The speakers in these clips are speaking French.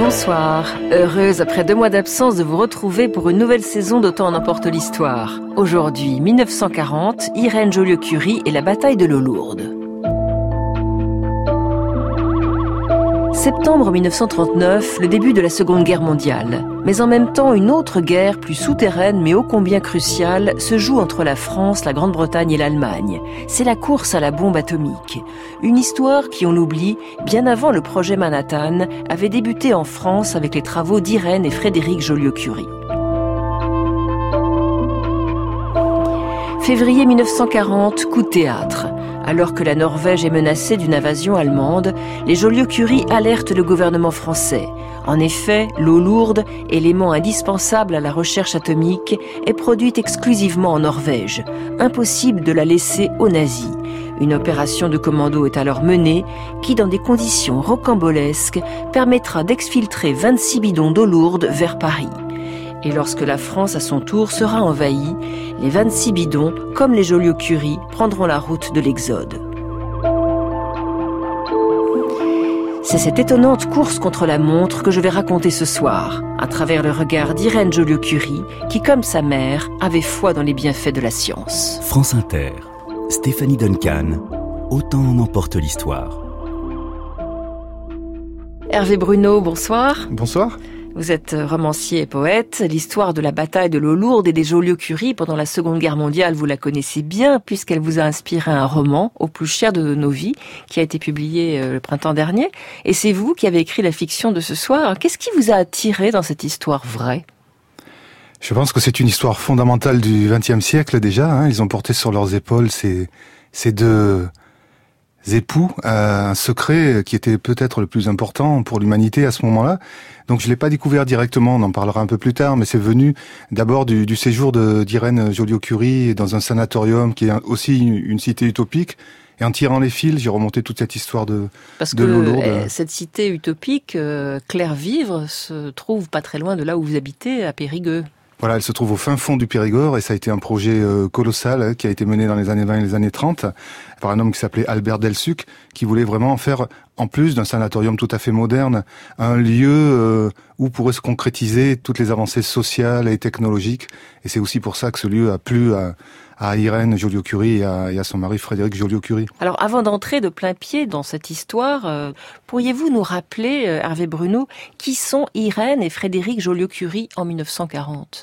Bonsoir, heureuse après 2 mois d'absence de vous retrouver pour une nouvelle saison d'Autant en emporte l'histoire. Aujourd'hui, 1940, Irène Joliot-Curie et la bataille de l'eau lourde. Septembre 1939, le début de la Seconde Guerre mondiale. Mais en même temps, une autre guerre, plus souterraine mais ô combien cruciale, se joue entre la France, la Grande-Bretagne et l'Allemagne. C'est la course à la bombe atomique. Une histoire qui, on l'oublie, bien avant le projet Manhattan, avait débuté en France avec les travaux d'Irène et Frédéric Joliot-Curie. Février 1940, coup de théâtre. Alors que la Norvège est menacée d'une invasion allemande, les Joliot-Curie alertent le gouvernement français. En effet, l'eau lourde, élément indispensable à la recherche atomique, est produite exclusivement en Norvège. Impossible de la laisser aux nazis. Une opération de commando est alors menée, qui, dans des conditions rocambolesques, permettra d'exfiltrer 26 bidons d'eau lourde vers Paris. Et lorsque la France, à son tour, sera envahie, les 26 bidons, comme les Joliot-Curie, prendront la route de l'exode. C'est cette étonnante course contre la montre que je vais raconter ce soir, à travers le regard d'Irène Joliot-Curie, qui, comme sa mère, avait foi dans les bienfaits de la science. France Inter, Stéphanie Duncan, Autant en emporte l'histoire. Hervé Bruno, bonsoir. Bonsoir. Vous êtes romancier et poète. L'histoire de la bataille de l'eau lourde et des Joliot-Curie pendant la Seconde Guerre mondiale, vous la connaissez bien, puisqu'elle vous a inspiré un roman, Au plus cher de nos vies, qui a été publié le printemps dernier. Et c'est vous qui avez écrit la fiction de ce soir. Qu'est-ce qui vous a attiré dans cette histoire vraie ? Je pense que c'est une histoire fondamentale du XXe siècle déjà. Ils ont porté sur leurs épaules ces deux époux, un secret qui était peut-être le plus important pour l'humanité à ce moment-là. Donc je l'ai pas découvert directement, on en parlera un peu plus tard, mais c'est venu d'abord du séjour d'Irène Joliot-Curie dans un sanatorium qui est aussi une cité utopique. Et en tirant les fils, j'ai remonté toute cette histoire de l'eau lourde. Parce que cette cité utopique, Claire-Vivre, se trouve pas très loin de là où vous habitez, à Périgueux. Voilà, elle se trouve au fin fond du Périgord et ça a été un projet colossal qui a été mené dans les années 20 et les années 30 par un homme qui s'appelait Albert Delsuc, qui voulait vraiment faire, en plus d'un sanatorium tout à fait moderne, un lieu où pourraient se concrétiser toutes les avancées sociales et technologiques. Et c'est aussi pour ça que ce lieu a plu à Irène Joliot-Curie et à son mari Frédéric Joliot-Curie. Alors, avant d'entrer de plein pied dans cette histoire, pourriez-vous nous rappeler, Hervé Bruno, qui sont Irène et Frédéric Joliot-Curie en 1940 ?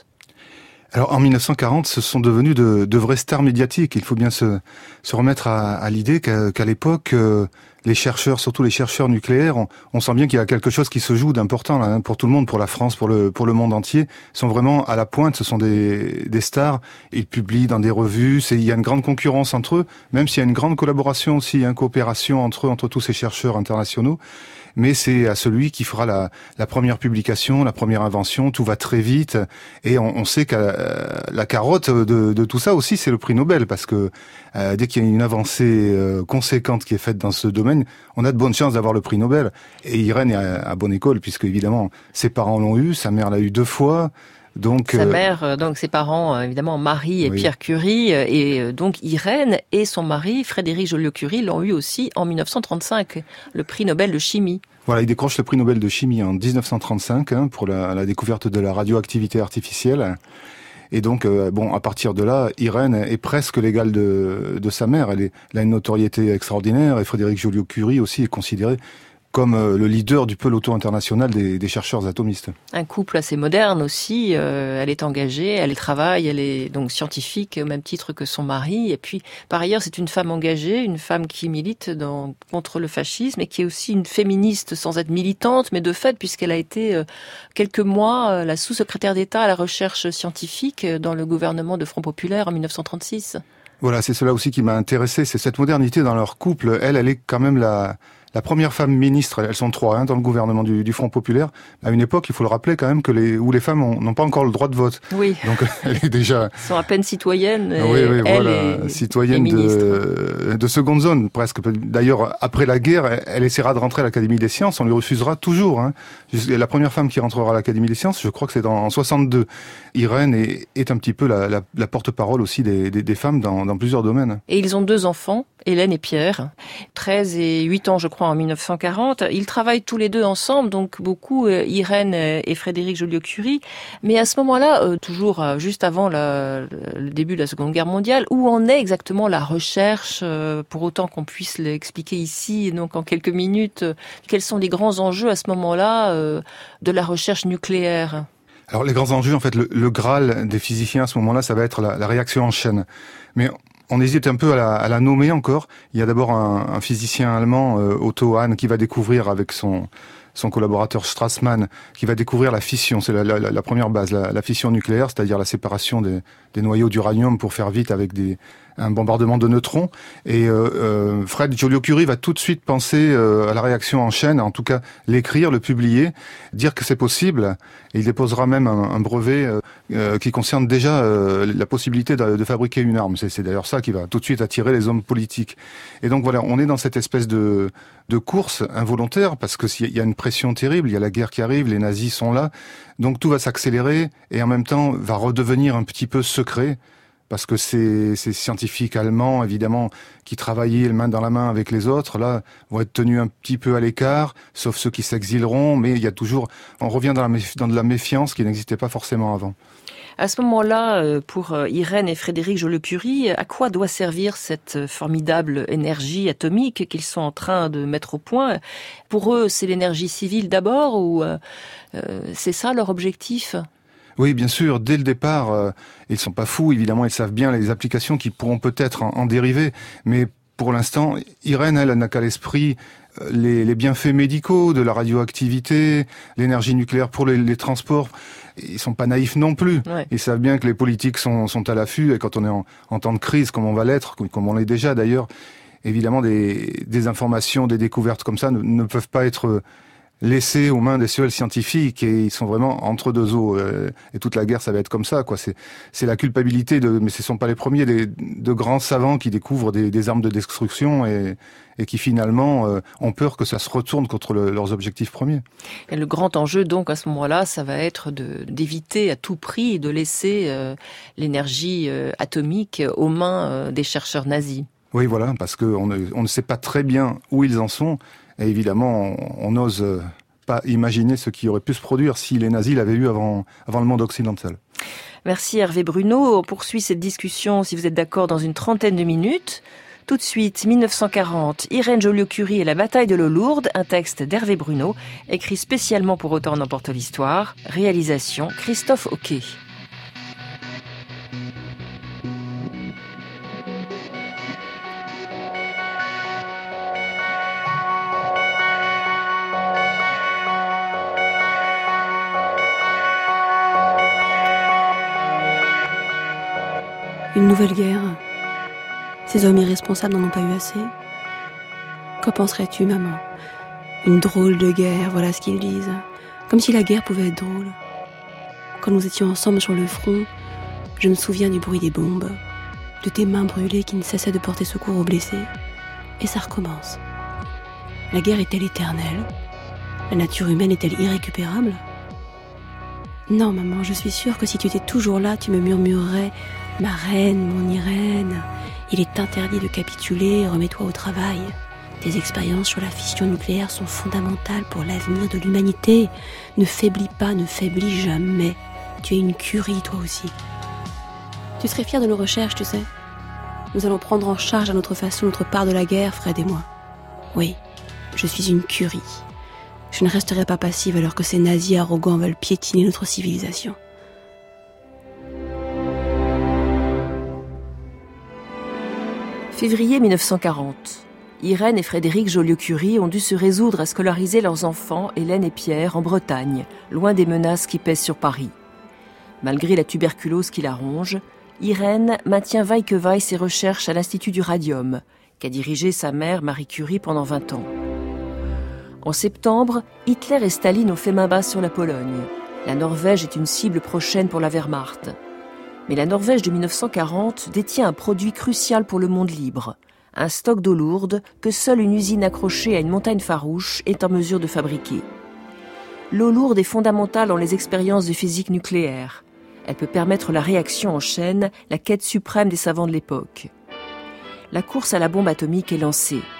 Alors, en 1940, ce sont devenus de vraies stars médiatiques. Il faut bien se remettre à l'idée qu'à l'époque, les chercheurs, surtout les chercheurs nucléaires, on sent bien qu'il y a quelque chose qui se joue d'important là, pour tout le monde, pour la France, pour le monde entier. Ils sont vraiment à la pointe, ce sont des stars. Ils publient dans des revues, il y a une grande concurrence entre eux, même s'il y a une grande collaboration aussi, coopération entre tous ces chercheurs internationaux. Mais c'est à celui qui fera la première publication, la première invention, tout va très vite, et on sait que la carotte de tout ça aussi, c'est le prix Nobel, parce que dès qu'il y a une avancée conséquente qui est faite dans ce domaine, on a de bonnes chances d'avoir le prix Nobel. Et Irène est à bonne école, puisque évidemment, ses parents l'ont eu, sa mère l'a eu 2 fois. Donc, sa mère, donc ses parents, évidemment Marie et Pierre Curie, et donc Irène et son mari Frédéric Joliot-Curie l'ont eu aussi en 1935, le prix Nobel de chimie. Voilà, il décroche le prix Nobel de chimie en 1935 pour la découverte de la radioactivité artificielle. Et donc, à partir de là, Irène est presque l'égale de sa mère. Elle a une notoriété extraordinaire, et Frédéric Joliot-Curie aussi est considéré comme le leader du peloton international des chercheurs atomistes. Un couple assez moderne aussi, elle est engagée, elle travaille, elle est donc scientifique au même titre que son mari, et puis par ailleurs c'est une femme engagée, une femme qui milite contre le fascisme et qui est aussi une féministe sans être militante, mais de fait puisqu'elle a été quelques mois la sous-secrétaire d'État à la recherche scientifique dans le gouvernement de Front Populaire en 1936. Voilà, c'est cela aussi qui m'a intéressé, c'est cette modernité dans leur couple. Elle est quand même la première femme ministre, elles sont 3 dans le gouvernement du Front Populaire. À une époque, il faut le rappeler quand même, où les femmes n'ont pas encore le droit de vote. Oui. Donc elle est déjà... Elles sont à peine citoyennes. Oui, voilà, citoyenne de seconde zone presque. D'ailleurs, après la guerre, elle essaiera de rentrer à l'Académie des Sciences, on lui refusera toujours. La première femme qui rentrera à l'Académie des Sciences, je crois que c'est en 62. Irène est un petit peu la porte-parole aussi des femmes dans plusieurs domaines. Et ils ont 2 enfants, Hélène et Pierre, 13 et 8 ans je crois pendant 1940. Ils travaillent tous les deux ensemble, donc beaucoup, Irène et Frédéric Joliot-Curie. Mais à ce moment-là, toujours juste avant le début de la Seconde Guerre mondiale, où en est exactement la recherche, pour autant qu'on puisse l'expliquer ici, donc en quelques minutes, quels sont les grands enjeux à ce moment-là de la recherche nucléaire ? Alors les grands enjeux, en fait, le Graal des physiciens à ce moment-là, ça va être la réaction en chaîne. Mais on hésite un peu à la nommer encore. Il y a d'abord un physicien allemand, Otto Hahn, qui va découvrir avec son collaborateur Strassmann, qui va découvrir la fission. C'est la première base, la fission nucléaire, c'est-à-dire la séparation des noyaux d'uranium pour faire vite avec un bombardement de neutrons. Et Fred Joliot-Curie va tout de suite penser à la réaction en chaîne, en tout cas l'écrire, le publier, dire que c'est possible. Et il déposera même un brevet qui concerne déjà la possibilité de fabriquer une arme. C'est d'ailleurs ça qui va tout de suite attirer les hommes politiques. Et donc voilà, on est dans cette espèce de course involontaire, parce que s'il y a une pression terrible, il y a la guerre qui arrive, les nazis sont là, donc tout va s'accélérer et en même temps va redevenir un petit peu secret, parce que ces scientifiques allemands, évidemment, qui travaillaient main dans la main avec les autres, là, vont être tenus un petit peu à l'écart, sauf ceux qui s'exileront, mais il y a toujours, on revient dans de la méfiance qui n'existait pas forcément avant. À ce moment-là, pour Irène et Frédéric Joliot-Curie, à quoi doit servir cette formidable énergie atomique qu'ils sont en train de mettre au point ? Pour eux, c'est l'énergie civile d'abord, ou c'est ça leur objectif ? Oui, bien sûr, dès le départ, ils sont pas fous, évidemment, ils savent bien les applications qui pourront peut-être en dériver, mais pour l'instant, Irène, elle n'a qu'à l'esprit les bienfaits médicaux de la radioactivité, l'énergie nucléaire pour les transports. Ils sont pas naïfs non plus. Ouais. Ils savent bien que les politiques sont à l'affût, et quand on est en temps de crise, comme on va l'être, comme on l'est déjà d'ailleurs, évidemment, des informations, des découvertes comme ça ne peuvent pas être laissés aux mains des seuls scientifiques, et ils sont vraiment entre deux eaux. Et toute la guerre, ça va être comme ça, quoi. C'est la culpabilité mais ce sont pas les premiers, de grands savants qui découvrent des armes de destruction et qui finalement ont peur que ça se retourne contre leurs objectifs premiers. Et le grand enjeu, donc, à ce moment-là, ça va être d'éviter à tout prix de laisser l'énergie atomique aux mains des chercheurs nazis. Oui, voilà, parce qu'on ne sait pas très bien où ils en sont. Et évidemment, on n'ose pas imaginer ce qui aurait pu se produire si les nazis l'avaient eu avant le monde occidental. Merci Hervé Bruno. On poursuit cette discussion, si vous êtes d'accord, dans une trentaine de minutes. Tout de suite, 1940, Irène Joliot-Curie et la bataille de l'eau lourde, un texte d'Hervé Bruno, écrit spécialement pour Autant en emporte l'histoire. Réalisation, Christophe Hoquet. Une nouvelle guerre. Ces hommes irresponsables n'en ont pas eu assez. Qu'en penserais-tu, maman ? Une drôle de guerre, voilà ce qu'ils disent. Comme si la guerre pouvait être drôle. Quand nous étions ensemble sur le front, je me souviens du bruit des bombes, de tes mains brûlées qui ne cessaient de porter secours aux blessés. Et ça recommence. La guerre est-elle éternelle ? La nature humaine est-elle irrécupérable ? Non, maman, je suis sûre que si tu étais toujours là, tu me murmurerais « Ma reine, mon Irène, il est interdit de capituler, remets-toi au travail. Tes expériences sur la fission nucléaire sont fondamentales pour l'avenir de l'humanité. Ne faiblis pas, ne faiblis jamais. Tu es une Curie, toi aussi. » Tu serais fière de nos recherches, tu sais. Nous allons prendre en charge à notre façon notre part de la guerre, Fred et moi. Oui, je suis une Curie. Je ne resterai pas passive alors que ces nazis arrogants veulent piétiner notre civilisation. Février 1940. Irène et Frédéric Joliot-Curie ont dû se résoudre à scolariser leurs enfants, Hélène et Pierre, en Bretagne, loin des menaces qui pèsent sur Paris. Malgré la tuberculose qui la ronge, Irène maintient vaille que vaille ses recherches à l'Institut du Radium, qu'a dirigé sa mère Marie Curie pendant 20 ans. En septembre, Hitler et Staline ont fait main basse sur la Pologne. La Norvège est une cible prochaine pour la Wehrmacht. Mais la Norvège de 1940 détient un produit crucial pour le monde libre, un stock d'eau lourde que seule une usine accrochée à une montagne farouche est en mesure de fabriquer. L'eau lourde est fondamentale dans les expériences de physique nucléaire. Elle peut permettre la réaction en chaîne, la quête suprême des savants de l'époque. La course à la bombe atomique est lancée.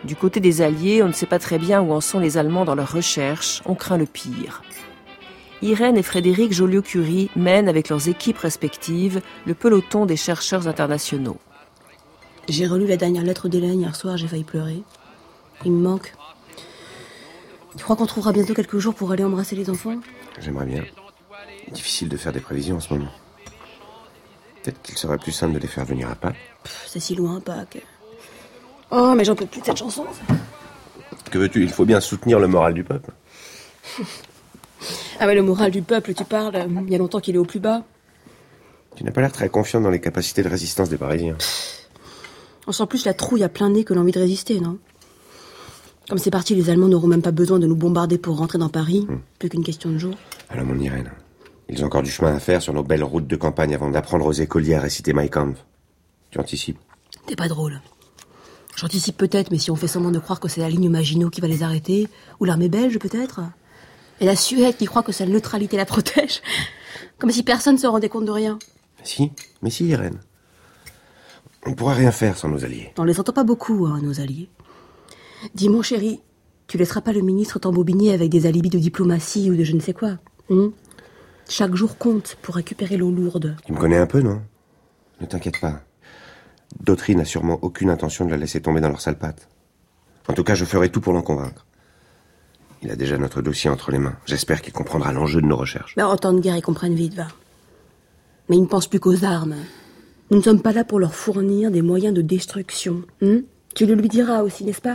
Du côté des Alliés, on ne sait pas très bien où en sont les Allemands dans leurs recherches, on craint le pire. Irène et Frédéric Joliot-Curie mènent avec leurs équipes respectives le peloton des chercheurs internationaux. J'ai relu la dernière lettre d'Hélène hier soir, j'ai failli pleurer. Il me manque. Tu crois qu'on trouvera bientôt quelques jours pour aller embrasser les enfants ? J'aimerais bien. Difficile de faire des prévisions en ce moment. Peut-être qu'il serait plus simple de les faire venir à Pâques. C'est si loin, Pâques. Oh, mais j'en peux plus de cette chanson. Que veux-tu ? Il faut bien soutenir le moral du peuple. Ah ouais, le moral du peuple, tu parles. Il y a longtemps qu'il est au plus bas. Tu n'as pas l'air très confiant dans les capacités de résistance des Parisiens. On sent plus la trouille à plein nez que l'envie de résister, non ? Comme c'est parti, les Allemands n'auront même pas besoin de nous bombarder pour rentrer dans Paris. Plus qu'une question de jour. Alors mon Irène, ils ont encore du chemin à faire sur nos belles routes de campagne avant d'apprendre aux écoliers à réciter Mein Kampf. Tu anticipes ? T'es pas drôle. J'anticipe peut-être, mais si on fait semblant de croire que c'est la ligne Maginot qui va les arrêter, ou l'armée belge peut-être, et la Suède qui croit que sa neutralité la protège, comme si personne ne se rendait compte de rien. Mais si, Irène. On ne pourra rien faire sans nos alliés. On les entend pas beaucoup, nos alliés. Dis, mon chéri, tu laisseras pas le ministre t'embobiner avec des alibis de diplomatie ou de je ne sais quoi. Chaque jour compte pour récupérer l'eau lourde. Tu me connais un peu, non ? Ne t'inquiète pas. Dautry n'a sûrement aucune intention de la laisser tomber dans leurs sales pattes. En tout cas, je ferai tout pour l'en convaincre. Il a déjà notre dossier entre les mains. J'espère qu'il comprendra l'enjeu de nos recherches. Mais en temps de guerre, ils comprennent vite, va. Mais ils ne pensent plus qu'aux armes. Nous ne sommes pas là pour leur fournir des moyens de destruction. Tu le lui diras aussi, n'est-ce pas ?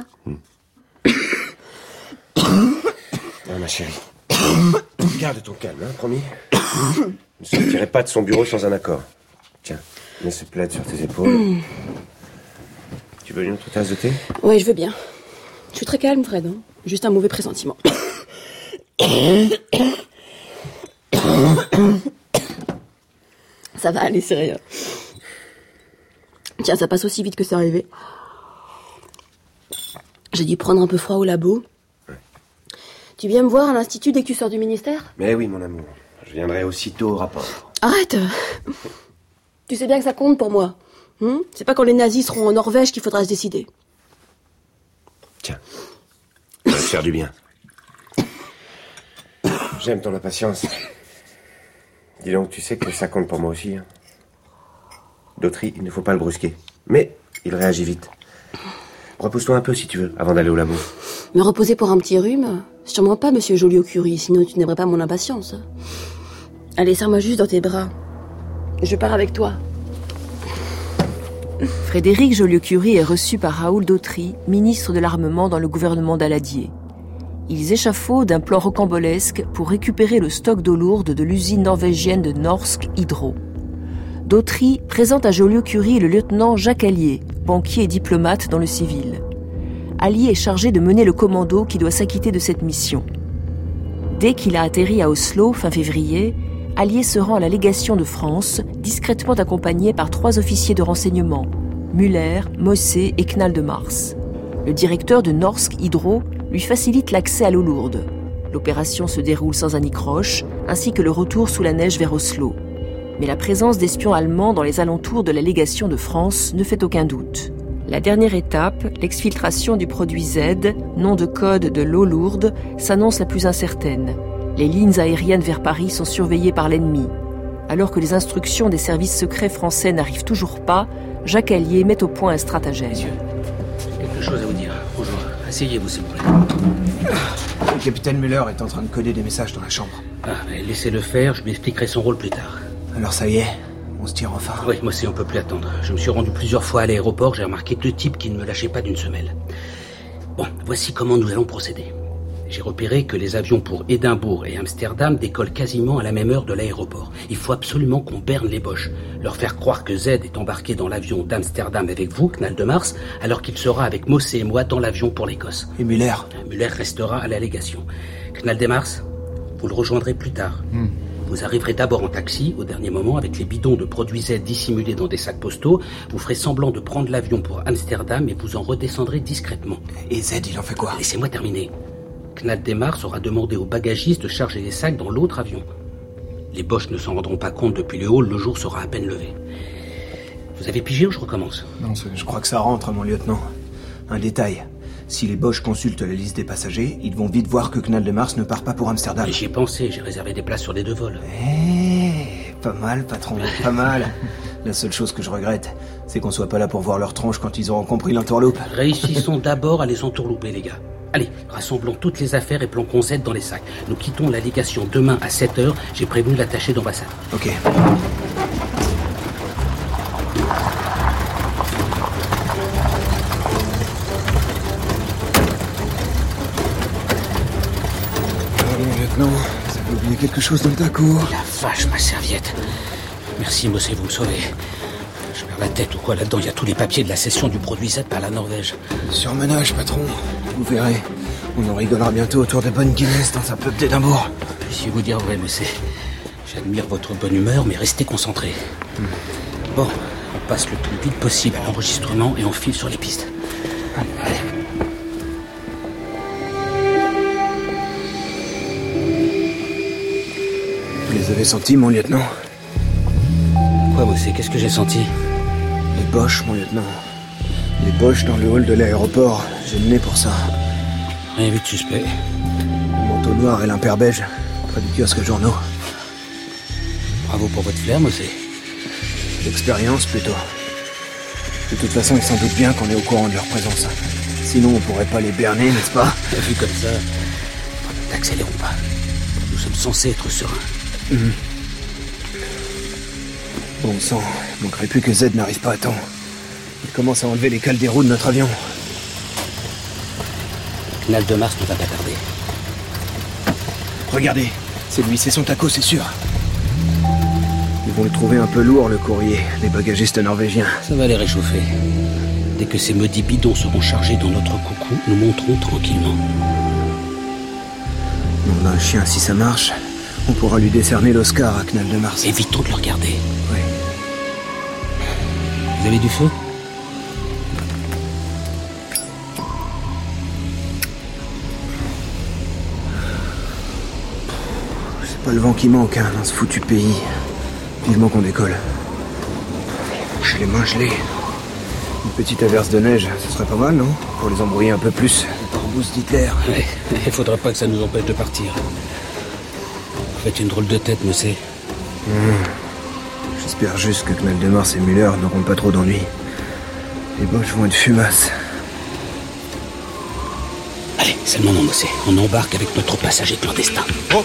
Ah, ma chérie. Garde ton calme, promis. Ne sortirai pas de son bureau sans un accord. Tiens, mets ce plaid sur tes épaules. Tu veux une autre tasse de thé ? Oui, je veux bien. Je suis très calme, Fred. Juste un mauvais pressentiment. Ça va aller, c'est rien. Tiens, ça passe aussi vite que c'est arrivé. J'ai dû prendre un peu froid au labo. Tu viens me voir à l'Institut dès que tu sors du ministère ? Mais oui, mon amour. Je viendrai aussitôt au rapport. Arrête ! Tu sais bien que ça compte pour moi. C'est pas quand les nazis seront en Norvège qu'il faudra se décider. Tiens, ça va te faire du bien. J'aime ton impatience. Dis donc, tu sais que ça compte pour moi aussi. Dautry, il ne faut pas le brusquer. Mais il réagit vite. Repousse-toi un peu si tu veux, avant d'aller au labo. Me reposer pour un petit rhume ? Sûrement pas, monsieur Joliot-Curie, sinon tu n'aimerais pas mon impatience. Allez, serre-moi juste dans tes bras. Je pars avec toi. Frédéric Joliot-Curie est reçu par Raoul Dautry, ministre de l'Armement dans le gouvernement Daladier. Ils échafaudent un plan rocambolesque pour récupérer le stock d'eau lourde de l'usine norvégienne de Norsk Hydro. Dautry présente à Joliot-Curie le lieutenant Jacques Allier, banquier et diplomate dans le civil. Allier est chargé de mener le commando qui doit s'acquitter de cette mission. Dès qu'il a atterri à Oslo, fin février, Allier se rend à la légation de France, discrètement accompagné par 3 officiers de renseignement, Müller, Mossé et Knaldemars. Le directeur de Norsk Hydro lui facilite l'accès à l'eau lourde. L'opération se déroule sans anicroche, ainsi que le retour sous la neige vers Oslo. Mais la présence d'espions allemands dans les alentours de la légation de France ne fait aucun doute. La dernière étape, l'exfiltration du produit Z, nom de code de l'eau lourde, s'annonce la plus incertaine. Les lignes aériennes vers Paris sont surveillées par l'ennemi. Alors que les instructions des services secrets français n'arrivent toujours pas, Jacques Allier met au point un stratagème. Messieurs, j'ai quelque chose à vous dire. Bonjour, asseyez-vous s'il vous plaît. Le capitaine Müller est en train de coder des messages dans la chambre. Mais laissez-le faire, je lui expliquerai son rôle plus tard. Alors ça y est, on se tire enfin. Oui, moi aussi on peut plus attendre. Je me suis rendu plusieurs fois à l'aéroport, j'ai remarqué 2 types qui ne me lâchaient pas d'une semelle. Bon, voici comment nous allons procéder. J'ai repéré que les avions pour Édimbourg et Amsterdam décollent quasiment à la même heure de l'aéroport. Il faut absolument qu'on berne les Boches. Leur faire croire que Z est embarqué dans l'avion d'Amsterdam avec vous, Knaldemars, alors qu'il sera avec Mossé et moi dans l'avion pour l'Écosse. Et Müller ? Müller restera à la légation. Knaldemars, vous le rejoindrez plus tard. Vous arriverez d'abord en taxi, au dernier moment, avec les bidons de produits Z dissimulés dans des sacs postaux. Vous ferez semblant de prendre l'avion pour Amsterdam et vous en redescendrez discrètement. Et Z, il en fait quoi ? Laissez-moi terminer. Knaldemars aura demandé au bagagiste de charger les sacs dans l'autre avion. Les Boches ne s'en rendront pas compte depuis le hall, le jour sera à peine levé. Vous avez pigé ou je recommence ? Non, je crois que ça rentre, mon lieutenant. Un détail. Si les Boches consultent la liste des passagers, ils vont vite voir que Knall de Mars ne part pas pour Amsterdam. Mais j'y ai pensé, j'ai réservé des places sur les 2 vols. Pas mal, patron, pas mal. La seule chose que je regrette, c'est qu'on soit pas là pour voir leur tronche quand ils auront compris l'entourloupe. Réussissons d'abord à les entourlouper, les gars. Allez, rassemblons toutes les affaires et planquons Z dans les sacs. Nous quittons la légation demain à 7h. J'ai prévenu l'attaché d'ambassade. Ok. Lieutenant, vous avez oublié quelque chose dans ta cour. La vache, ma serviette. Merci, Mossé, vous me sauvez. Je perds la tête ou quoi là-dedans? Il y a tous les papiers de la cession du produit Z par la Norvège. Surmenage, patron. Vous verrez. On en rigolera bientôt autour de bonnes Guinness dans un pub d'Édimbourg. Si vous dire vrai, Mossé. J'admire votre bonne humeur, mais restez concentrés. Bon, on passe le plus vite possible à l'enregistrement et on file sur les pistes. Allez. Vous les avez sentis, mon lieutenant? Quoi, Mossé? Qu'est-ce que j'ai senti? Les Boches, mon lieutenant. Les Boches dans le hall de l'aéroport. J'ai le nez pour ça. Rien vu de suspect. Le manteau noir et l'impair beige, près du kiosque journaux. Bravo pour votre flair, Mossé. L'expérience, plutôt. De toute façon, ils s'en doutent bien qu'on est au courant de leur présence. Sinon, on pourrait pas les berner, n'est-ce pas? Vu comme ça, n'accélérons pas. Nous sommes censés être sereins. Bon sang, manquerait plus que Z n'arrive pas à temps. Il commence à enlever les cales des roues de notre avion. Knall de Mars ne va pas tarder. Regardez, c'est lui, c'est son taco, c'est sûr. Ils vont le trouver un peu lourd, le courrier, les bagagistes norvégiens. Ça va les réchauffer. Dès que ces maudits bidons seront chargés dans notre coucou, nous monterons tranquillement. On a un chien, si ça marche, on pourra lui décerner l'Oscar à Knall de Mars. Évitons de le regarder. Oui. Vous avez du feu? C'est pas le vent qui manque, hein, dans ce foutu pays. Vivement qu'on décolle. J'ai les mains gelées. Une petite averse de neige, ce serait pas mal, non? Pour les embrouiller un peu plus. Le corbeau d'Hitler. Ouais, il faudrait pas que ça nous empêche de partir. Vous faites une drôle de tête, monsieur. J'espère juste que Knall de Mars et Müller n'auront pas trop d'ennuis. Les Boches vont être fumaces. Allez, c'est le moment, monsieur. On embarque avec notre passager clandestin.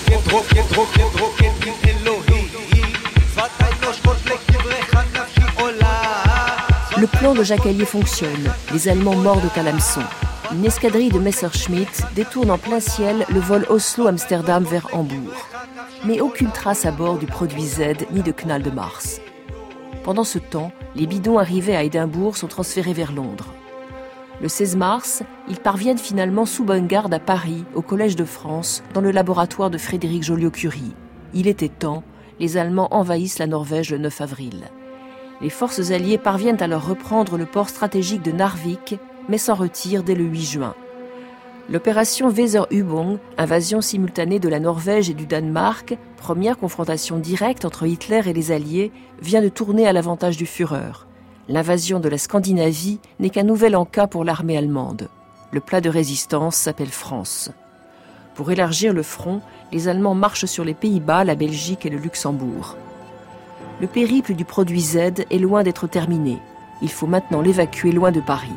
Le plan de Jacquelier fonctionne. Les Allemands mordent à l'hameçon. Une escadrille de Messerschmitt détourne en plein ciel le vol Oslo-Amsterdam vers Hambourg. Mais aucune trace à bord du produit Z ni de Knall de Mars. Pendant ce temps, les bidons arrivés à Édimbourg sont transférés vers Londres. Le 16 mars, ils parviennent finalement sous bonne garde à Paris, au Collège de France, dans le laboratoire de Frédéric Joliot-Curie. Il était temps, les Allemands envahissent la Norvège le 9 avril. Les forces alliées parviennent alors reprendre le port stratégique de Narvik, mais s'en retirent dès le 8 juin. L'opération Weserübung, invasion simultanée de la Norvège et du Danemark, première confrontation directe entre Hitler et les Alliés, vient de tourner à l'avantage du Führer. L'invasion de la Scandinavie n'est qu'un nouvel en-cas pour l'armée allemande. Le plat de résistance s'appelle France. Pour élargir le front, les Allemands marchent sur les Pays-Bas, la Belgique et le Luxembourg. Le périple du produit Z est loin d'être terminé. Il faut maintenant l'évacuer loin de Paris.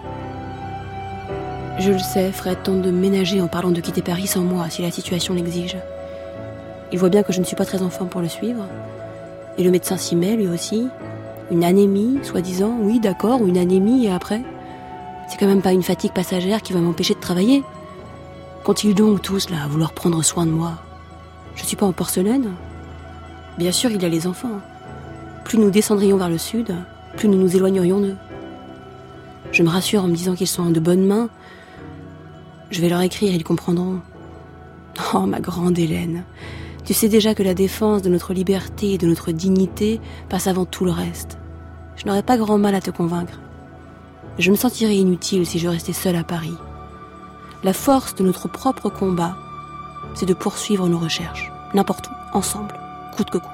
Je le sais, Fred tente de me ménager en parlant de quitter Paris sans moi, si la situation l'exige. Il voit bien que je ne suis pas très en forme pour le suivre. Et le médecin s'y met, lui aussi. Une anémie, soi-disant, oui, d'accord, ou une anémie, et après? C'est quand même pas une fatigue passagère qui va m'empêcher de travailler. Qu'ont-ils donc tous, là, à vouloir prendre soin de moi? Je suis pas en porcelaine. Bien sûr, il y a les enfants. Plus nous descendrions vers le sud, plus nous nous éloignerions d'eux. Je me rassure en me disant qu'ils sont en de bonnes mains. Je vais leur écrire, ils comprendront. Oh, ma grande Hélène, tu sais déjà que la défense de notre liberté et de notre dignité passe avant tout le reste. Je n'aurais pas grand mal à te convaincre. Je me sentirais inutile si je restais seule à Paris. La force de notre propre combat, c'est de poursuivre nos recherches, n'importe où, ensemble, coûte que coûte.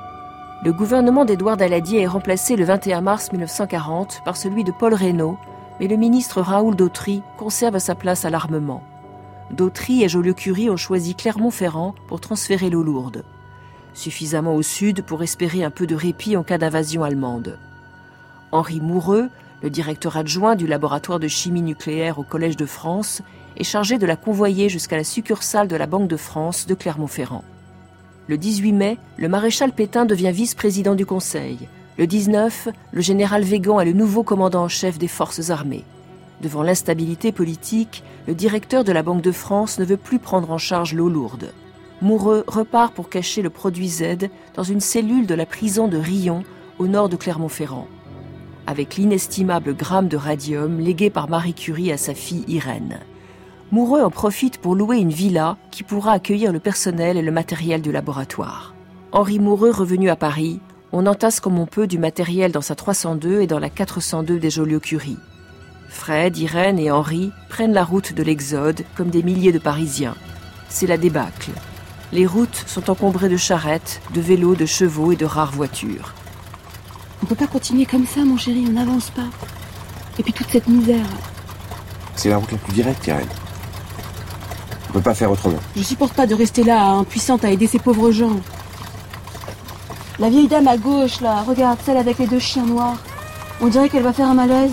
Le gouvernement d'Édouard Daladier est remplacé le 21 mars 1940 par celui de Paul Reynaud, mais le ministre Raoul d'Autry conserve sa place à l'armement. D'Autry et Joliot-Curie ont choisi Clermont-Ferrand pour transférer l'eau lourde. Suffisamment au sud pour espérer un peu de répit en cas d'invasion allemande. Henri Moureux, le directeur adjoint du laboratoire de chimie nucléaire au Collège de France, est chargé de la convoyer jusqu'à la succursale de la Banque de France de Clermont-Ferrand. Le 18 mai, le maréchal Pétain devient vice-président du Conseil. Le 19, le général Weygand est le nouveau commandant en chef des forces armées. Devant l'instabilité politique, le directeur de la Banque de France ne veut plus prendre en charge l'eau lourde. Moureux repart pour cacher le produit Z dans une cellule de la prison de Riom, au nord de Clermont-Ferrand, avec l'inestimable gramme de radium légué par Marie Curie à sa fille Irène. Moureux en profite pour louer une villa qui pourra accueillir le personnel et le matériel du laboratoire. Henri Moureux revenu à Paris, on entasse comme on peut du matériel dans sa 302 et dans la 402 des Joliot-Curie. Fred, Irène et Henri prennent la route de l'Exode comme des milliers de Parisiens. C'est la débâcle. Les routes sont encombrées de charrettes, de vélos, de chevaux et de rares voitures. On peut pas continuer comme ça, mon chéri, on n'avance pas. Et puis toute cette misère. C'est la route la plus directe, Irène. On peut pas faire autrement. Je supporte pas de rester là, impuissante à aider ces pauvres gens. La vieille dame à gauche, là, regarde, celle avec les 2 chiens noirs. On dirait qu'elle va faire un malaise.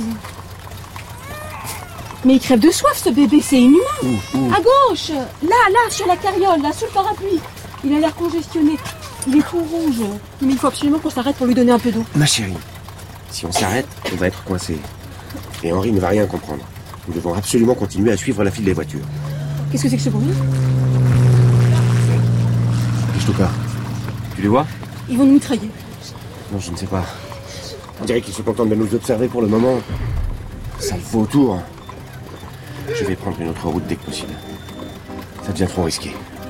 Mais il crève de soif, ce bébé, c'est inhumain. À gauche, là, sur la carriole, là, sous le parapluie. Il a l'air congestionné. Il est tout rouge. Mais il faut absolument qu'on s'arrête pour lui donner un peu d'eau. Ma chérie, si on s'arrête, on va être coincé. Et Henri ne va rien comprendre. Nous devons absolument continuer à suivre la file des voitures. Qu'est-ce que c'est que ce bruit? Les Stockards. Tu les vois? Ils vont nous mitrailler. Non, je ne sais pas. On dirait qu'ils se contentent de nous observer pour le moment. Ça le faut autour. Je vais prendre une autre route dès que possible. Ça devient trop risqué.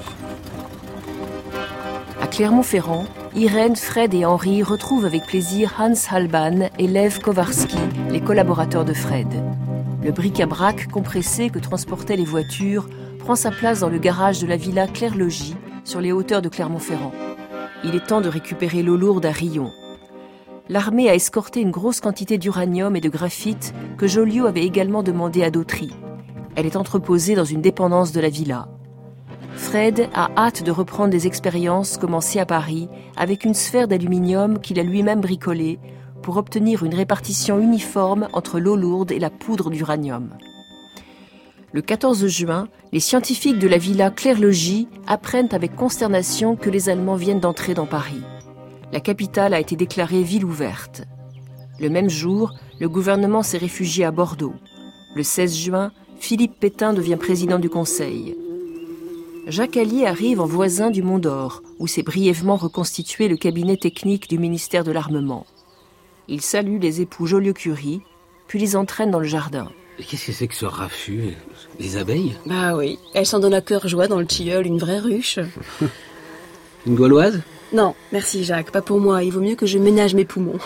À Clermont-Ferrand, Irène, Fred et Henri retrouvent avec plaisir Hans Halban et Lev Kowarski, les collaborateurs de Fred. Le bric-à-brac compressé que transportaient les voitures prend sa place dans le garage de la villa Claire-Logis, sur les hauteurs de Clermont-Ferrand. Il est temps de récupérer l'eau lourde à Riom. L'armée a escorté une grosse quantité d'uranium et de graphite que Joliot avait également demandé à d'Autry. Elle est entreposée dans une dépendance de la villa. Fred a hâte de reprendre des expériences commencées à Paris avec une sphère d'aluminium qu'il a lui-même bricolée pour obtenir une répartition uniforme entre l'eau lourde et la poudre d'uranium. Le 14 juin, les scientifiques de la villa Claire-Logis apprennent avec consternation que les Allemands viennent d'entrer dans Paris. La capitale a été déclarée ville ouverte. Le même jour, le gouvernement s'est réfugié à Bordeaux. Le 16 juin, Philippe Pétain devient président du Conseil. Jacques Allier arrive en voisin du Mont d'Or, où s'est brièvement reconstitué le cabinet technique du ministère de l'Armement. Il salue les époux Joliot-Curie, puis les entraîne dans le jardin. Et qu'est-ce que c'est que ce raffut? Les abeilles? Bah oui, elles s'en donnent à cœur joie dans le tilleul, une vraie ruche. Une gauloise? Non, merci Jacques, pas pour moi. Il vaut mieux que je ménage mes poumons.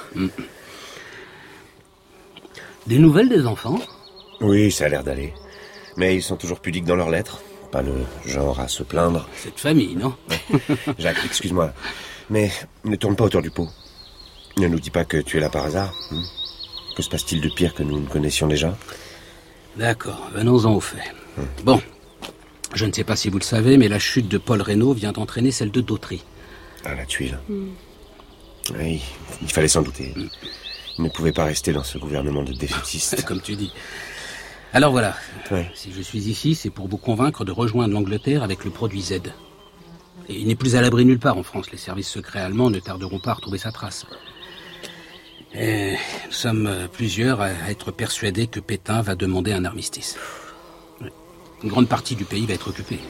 Des nouvelles des enfants? Oui, ça a l'air d'aller. Mais ils sont toujours pudiques dans leurs lettres. Pas le genre à se plaindre. Cette famille, non? Jacques, excuse-moi, mais ne tourne pas autour du pot. Ne nous dis pas que tu es là par hasard. Que se passe-t-il de pire que nous ne connaissions déjà? D'accord, venons-en au fait. Bon, je ne sais pas si vous le savez, mais la chute de Paul Reynaud vient d'entraîner celle de d'Autry. Ah, la tuile. Oui, il fallait s'en douter. Il ne pouvait pas rester dans ce gouvernement de défaitistes. Comme tu dis. Alors voilà, Ouais. Si je suis ici, c'est pour vous convaincre de rejoindre l'Angleterre avec le produit Z. Et il n'est plus à l'abri nulle part en France. Les services secrets allemands ne tarderont pas à retrouver sa trace. Et nous sommes plusieurs à être persuadés que Pétain va demander un armistice. Une grande partie du pays va être occupée.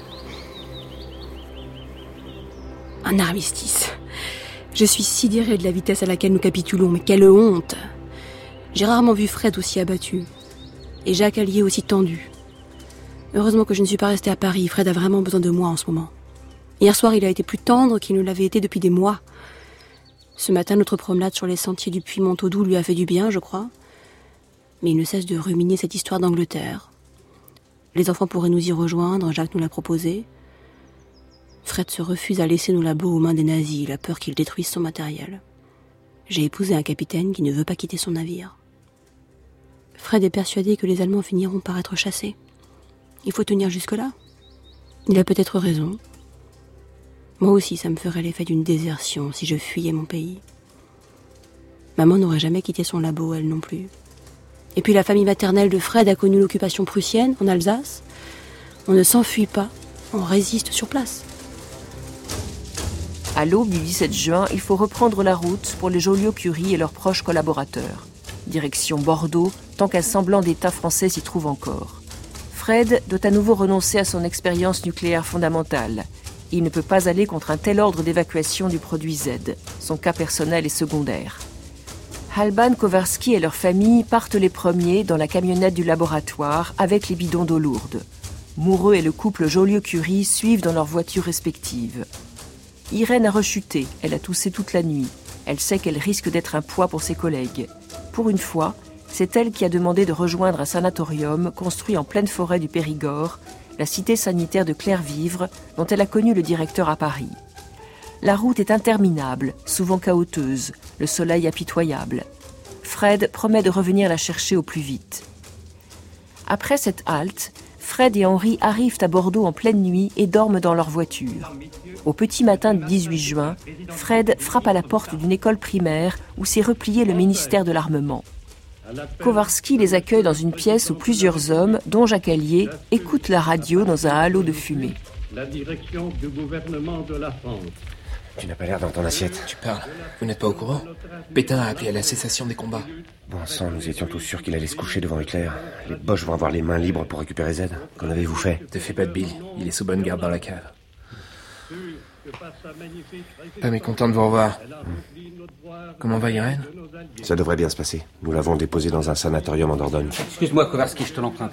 Un armistice. Je suis sidérée de la vitesse à laquelle nous capitulons, mais quelle honte! J'ai rarement vu Fred aussi abattu. Et Jacques Allier aussi tendu. Heureusement que je ne suis pas restée à Paris. Fred a vraiment besoin de moi en ce moment. Hier soir, il a été plus tendre qu'il ne l'avait été depuis des mois. Ce matin, notre promenade sur les sentiers du puits Montaudou lui a fait du bien, je crois. Mais il ne cesse de ruminer cette histoire d'Angleterre. Les enfants pourraient nous y rejoindre, Jacques nous l'a proposé. Fred se refuse à laisser nos labos aux mains des nazis. Il a peur qu'ils détruisent son matériel. J'ai épousé un capitaine qui ne veut pas quitter son navire. Fred est persuadé que les Allemands finiront par être chassés. Il faut tenir jusque-là. Il a peut-être raison. Moi aussi, ça me ferait l'effet d'une désertion si je fuyais mon pays. Maman n'aurait jamais quitté son labo, elle non plus. Et puis la famille maternelle de Fred a connu l'occupation prussienne en Alsace. On ne s'enfuit pas, on résiste sur place. À l'aube du 17 juin, il faut reprendre la route pour les Joliot-Curie et leurs proches collaborateurs. Direction Bordeaux, tant qu'un semblant d'État français s'y trouve encore. Fred doit à nouveau renoncer à son expérience nucléaire fondamentale. Il ne peut pas aller contre un tel ordre d'évacuation du produit Z. Son cas personnel est secondaire. Halban, Kowarski et leur famille partent les premiers dans la camionnette du laboratoire avec les bidons d'eau lourde. Moureux et le couple Joliot-Curie suivent dans leurs voitures respectives. Irène a rechuté, elle a toussé toute la nuit. Elle sait qu'elle risque d'être un poids pour ses collègues. Pour une fois, c'est elle qui a demandé de rejoindre un sanatorium construit en pleine forêt du Périgord, la cité sanitaire de Clervivre, dont elle a connu le directeur à Paris. La route est interminable, souvent cahoteuse, le soleil impitoyable. Fred promet de revenir la chercher au plus vite. Après cette halte, Fred et Henri arrivent à Bordeaux en pleine nuit et dorment dans leur voiture. Au petit matin du 18 juin, Fred frappe à la porte d'une école primaire où s'est replié le ministère de l'Armement. Kowarski les accueille dans une pièce où plusieurs hommes, dont Jacques Allier, écoutent la radio dans un halo de fumée. La direction du gouvernement de la France. Tu n'as pas l'air dans ton assiette. Tu parles. Vous n'êtes pas au courant? Pétain a appelé à la cessation des combats. Bon sang, nous étions tous sûrs qu'il allait se coucher devant Hitler. Les Boches vont avoir les mains libres pour récupérer Z. Qu'en avez-vous fait? Te fais pas de bile. Il est sous bonne garde dans la cave. Pas mécontent de vous revoir. Comment va Irène? Ça devrait bien se passer. Nous l'avons déposé dans un sanatorium en Dordogne. Excuse-moi, Kowarski, je te l'emprunte.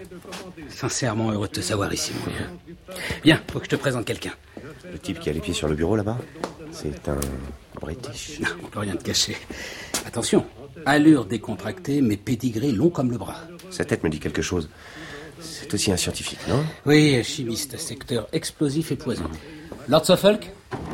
Sincèrement heureux de te savoir ici, mon vieux. Viens, faut que je te présente quelqu'un. Le type qui a les pieds sur le bureau là-bas, c'est un British. Non, on peut rien te cacher. Attention, allure décontractée, mais pédigré long comme le bras. Sa tête me dit quelque chose. C'est aussi un scientifique, non? Oui, chimiste, secteur explosif et poison. Lord Suffolk?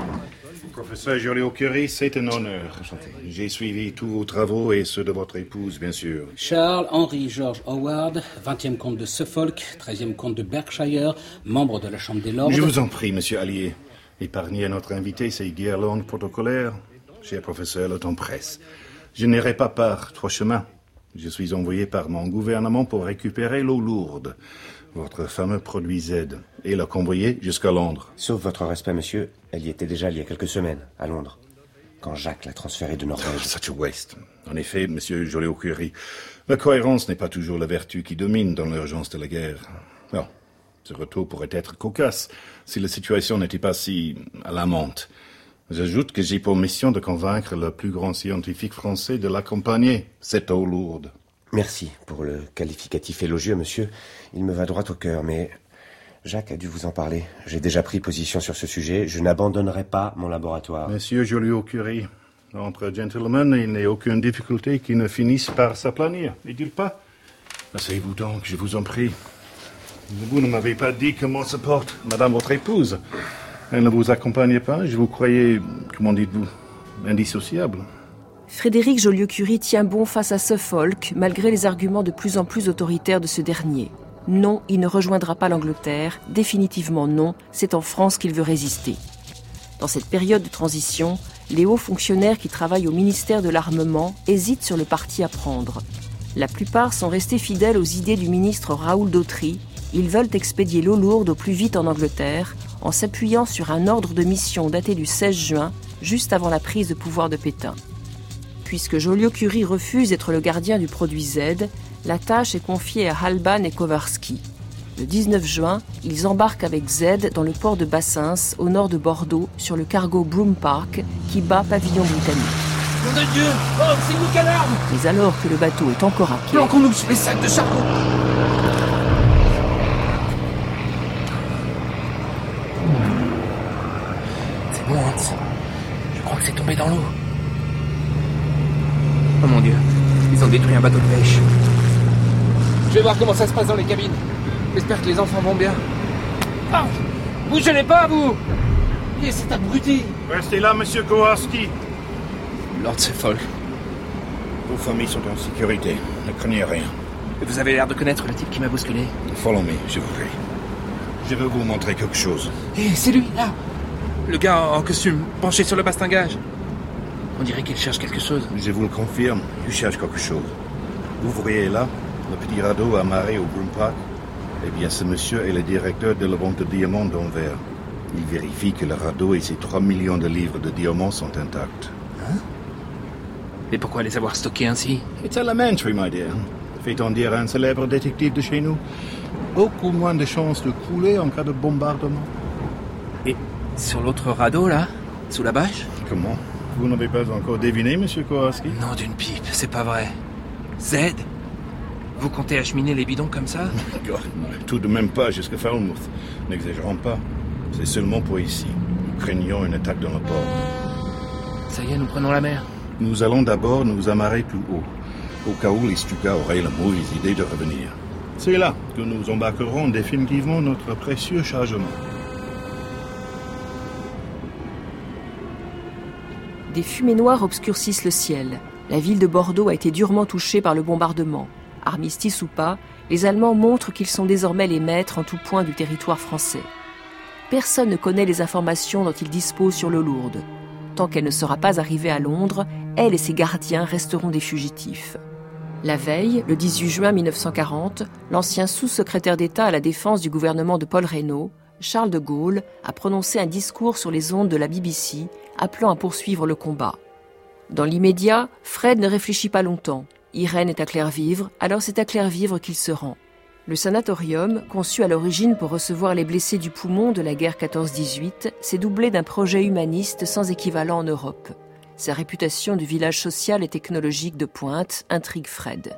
Professeur Joliot-Curie, c'est un honneur. Enchanté. J'ai suivi tous vos travaux et ceux de votre épouse, bien sûr. Charles Henry George Howard, 20e comte de Suffolk, 13e comte de Berkshire, membre de la Chambre des Lords. Je vous en prie, monsieur Allier. Épargnez à notre invité ces guirlandes protocolaires. Cher professeur, le temps presse. Je n'irai pas par 3 chemins. Je suis envoyé par mon gouvernement pour récupérer l'eau lourde, votre fameux produit Z, et la convoyer jusqu'à Londres. Sauf votre respect, monsieur, elle y était déjà il y a quelques semaines, à Londres, quand Jacques l'a transféré de Norvège. Such a waste. En effet, monsieur Joliot-Curie, la cohérence n'est pas toujours la vertu qui domine dans l'urgence de la guerre. Non, ce retour pourrait être cocasse si la situation n'était pas si alarmante. J'ajoute que j'ai pour mission de convaincre le plus grand scientifique français de l'accompagner, cette eau lourde. Merci pour le qualificatif élogieux, monsieur. Il me va droit au cœur, mais Jacques a dû vous en parler. J'ai déjà pris position sur ce sujet. Je n'abandonnerai pas mon laboratoire. Monsieur Joliot-Curie, entre gentlemen, il n'est aucune difficulté qui ne finisse par s'aplanir, n'est-il pas? Asseyez-vous donc, je vous en prie. Vous ne m'avez pas dit comment se porte madame votre épouse. Elle ne vous accompagne pas, je vous croyais, comment dites-vous, indissociable. Frédéric Joliot-Curie tient bon face à Suffolk, malgré les arguments de plus en plus autoritaires de ce dernier. Non, il ne rejoindra pas l'Angleterre. Définitivement non, c'est en France qu'il veut résister. Dans cette période de transition, les hauts fonctionnaires qui travaillent au ministère de l'Armement hésitent sur le parti à prendre. La plupart sont restés fidèles aux idées du ministre Raoul d'Autry. Ils veulent expédier l'eau lourde au plus vite en Angleterre, en s'appuyant sur un ordre de mission daté du 16 juin, juste avant la prise de pouvoir de Pétain. Puisque Joliot-Curie refuse d'être le gardien du produit Z, la tâche est confiée à Halban et Kowarski. Le 19 juin, ils embarquent avec Z dans le port de Bassins, au nord de Bordeaux, sur le cargo Broome Park, qui bat pavillon britannique. Nom de Dieu! Oh, c'est nous quelle arme! Mais alors que le bateau est encore à quai... Non, qu'on nous les sacs de charbon! C'est bon, Hans. Je crois que c'est tombé dans l'eau. Oh mon Dieu, ils ont détruit un bateau de pêche. Je vais voir comment ça se passe dans les cabines. J'espère que les enfants vont bien. Ah! Bougez-les pas, vous! Et c'est abruti! Restez là, monsieur Kowarski. Lord Suffolk. Vos familles sont en sécurité, ne craignez rien. Vous avez l'air de connaître le type qui m'a bousculé. Follow me, s'il vous plaît. Je veux vous montrer quelque chose. C'est lui, là. Le gars en costume, penché sur le bastingage. On dirait qu'il cherche quelque chose. Je vous le confirme, il cherche quelque chose. Vous voyez là, le petit radeau amarré au Groom Park? Eh bien, ce monsieur est le directeur de la vente de diamants d'Anvers. Il vérifie que le radeau et ses 3 millions de livres de diamants sont intacts. Hein? Mais pourquoi les avoir stockés ainsi? It's elementary, my dear. Fait-on dire à un célèbre détective de chez nous? Beaucoup moins de chances de couler en cas de bombardement. Et sur l'autre radeau, là? Sous la bâche? Comment? Vous n'avez pas encore deviné, monsieur Kowalski? Non, d'une pipe, c'est pas vrai. Z? Vous comptez acheminer les bidons comme ça? God, tout de même pas jusqu'à Falmouth. N'exagérons pas. C'est seulement pour ici. Nous craignons une attaque dans le port. Ça y est, nous prenons la mer. Nous allons d'abord nous amarrer plus haut, au cas où les Stukas auraient la mauvaise idée de revenir. C'est là que nous embarquerons définitivement notre précieux chargement. Des fumées noires obscurcissent le ciel. La ville de Bordeaux a été durement touchée par le bombardement. Armistice ou pas, les Allemands montrent qu'ils sont désormais les maîtres en tout point du territoire français. Personne ne connaît les informations dont ils disposent sur l'eau lourde. Tant qu'elle ne sera pas arrivée à Londres, elle et ses gardiens resteront des fugitifs. La veille, le 18 juin 1940, l'ancien sous-secrétaire d'État à la défense du gouvernement de Paul Reynaud, Charles de Gaulle, a prononcé un discours sur les ondes de la BBC, appelant à poursuivre le combat. Dans l'immédiat, Fred ne réfléchit pas longtemps. Irène est à Clervivre, alors c'est à Clervivre qu'il se rend. Le sanatorium, conçu à l'origine pour recevoir les blessés du poumon de la guerre 14-18, s'est doublé d'un projet humaniste sans équivalent en Europe. Sa réputation de village social et technologique de pointe intrigue Fred.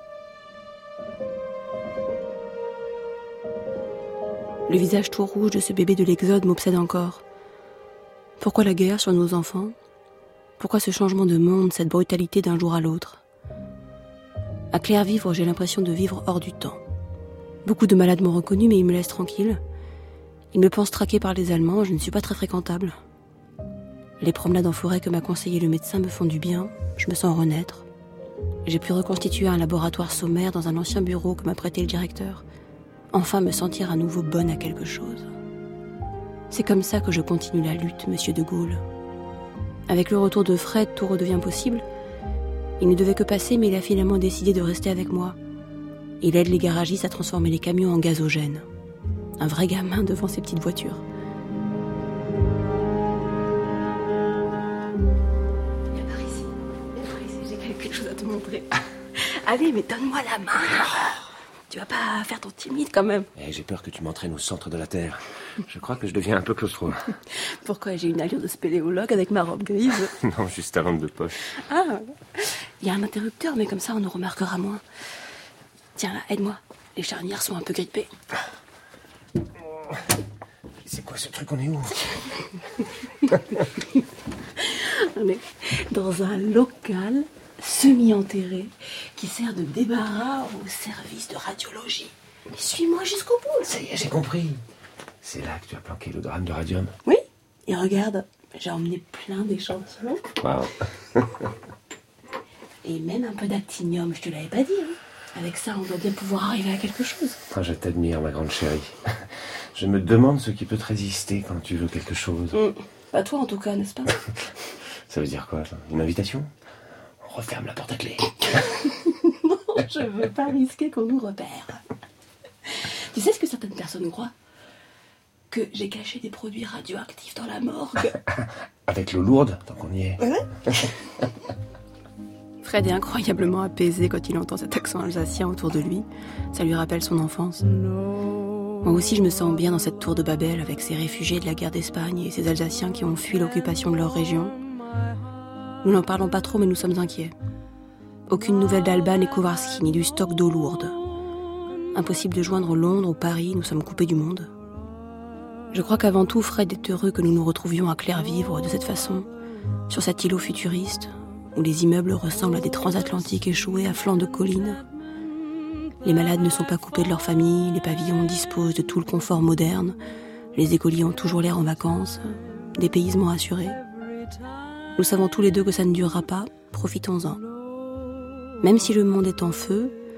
Le visage tout rouge de ce bébé de l'Exode m'obsède encore. Pourquoi la guerre sur nos enfants? Pourquoi ce changement de monde, cette brutalité d'un jour à l'autre? À Clervivre, j'ai l'impression de vivre hors du temps. Beaucoup de malades m'ont reconnu, mais ils me laissent tranquille. Ils me pensent traqué par les Allemands, je ne suis pas très fréquentable. Les promenades en forêt que m'a conseillé le médecin me font du bien, je me sens renaître. J'ai pu reconstituer un laboratoire sommaire dans un ancien bureau que m'a prêté le directeur. Enfin me sentir à nouveau bonne à quelque chose. C'est comme ça que je continue la lutte, monsieur de Gaulle. Avec le retour de Fred, tout redevient possible. Il ne devait que passer, mais il a finalement décidé de rester avec moi. Il aide les garagistes à transformer les camions en gazogène. Un vrai gamin devant ces petites voitures. Viens par ici, j'ai quelque chose à te montrer. Allez, mais donne-moi la main. Tu vas pas faire ton timide quand même. J'ai peur que tu m'entraînes au centre de la Terre. Je crois que je deviens un peu claustro. Pourquoi j'ai une allure de spéléologue avec ma robe grise? Non, juste ta lampe de poche. Ah, il y a un interrupteur, mais comme ça on nous remarquera moins. Tiens là, aide-moi. Les charnières sont un peu grippées. C'est quoi ce truc? On est où? On est dans un local semi-enterré qui sert de débarras au service de radiologie. Mais suis-moi jusqu'au bout. Ça y est, j'ai compris. C'est là que tu as planqué le drame de radium. Oui, et regarde, j'ai emmené plein d'échantillons. Waouh. Et même un peu d'actinium, je te l'avais pas dit. Hein. Avec ça, on doit bien pouvoir arriver à quelque chose. Je t'admire, ma grande chérie. Je me demande ce qui peut te résister quand tu veux quelque chose. Pas toi en tout cas, n'est-ce pas? Ça veut dire quoi, ça? Une invitation? On referme la porte à clé. Non, je veux pas risquer qu'on nous repère. Tu sais ce que certaines personnes croient? Que j'ai caché des produits radioactifs dans la morgue. Avec l'eau lourde, tant qu'on y est. Ouais. Fred est incroyablement apaisé quand il entend cet accent alsacien autour de lui. Ça lui rappelle son enfance. Moi aussi, je me sens bien dans cette tour de Babel avec ces réfugiés de la guerre d'Espagne et ces Alsaciens qui ont fui l'occupation de leur région. Nous n'en parlons pas trop, mais nous sommes inquiets. Aucune nouvelle d'Alban et Kowarski, ni du stock d'eau lourde. Impossible de joindre Londres ou Paris, nous sommes coupés du monde. Je crois qu'avant tout, Fred est heureux que nous nous retrouvions à Clervivre de cette façon, sur cet îlot futuriste, où les immeubles ressemblent à des transatlantiques échoués à flanc de collines. Les malades ne sont pas coupés de leur famille, les pavillons disposent de tout le confort moderne, les écoliers ont toujours l'air en vacances, dépaysement assuré. Nous savons tous les deux que ça ne durera pas, profitons-en. Même si le monde est en feu,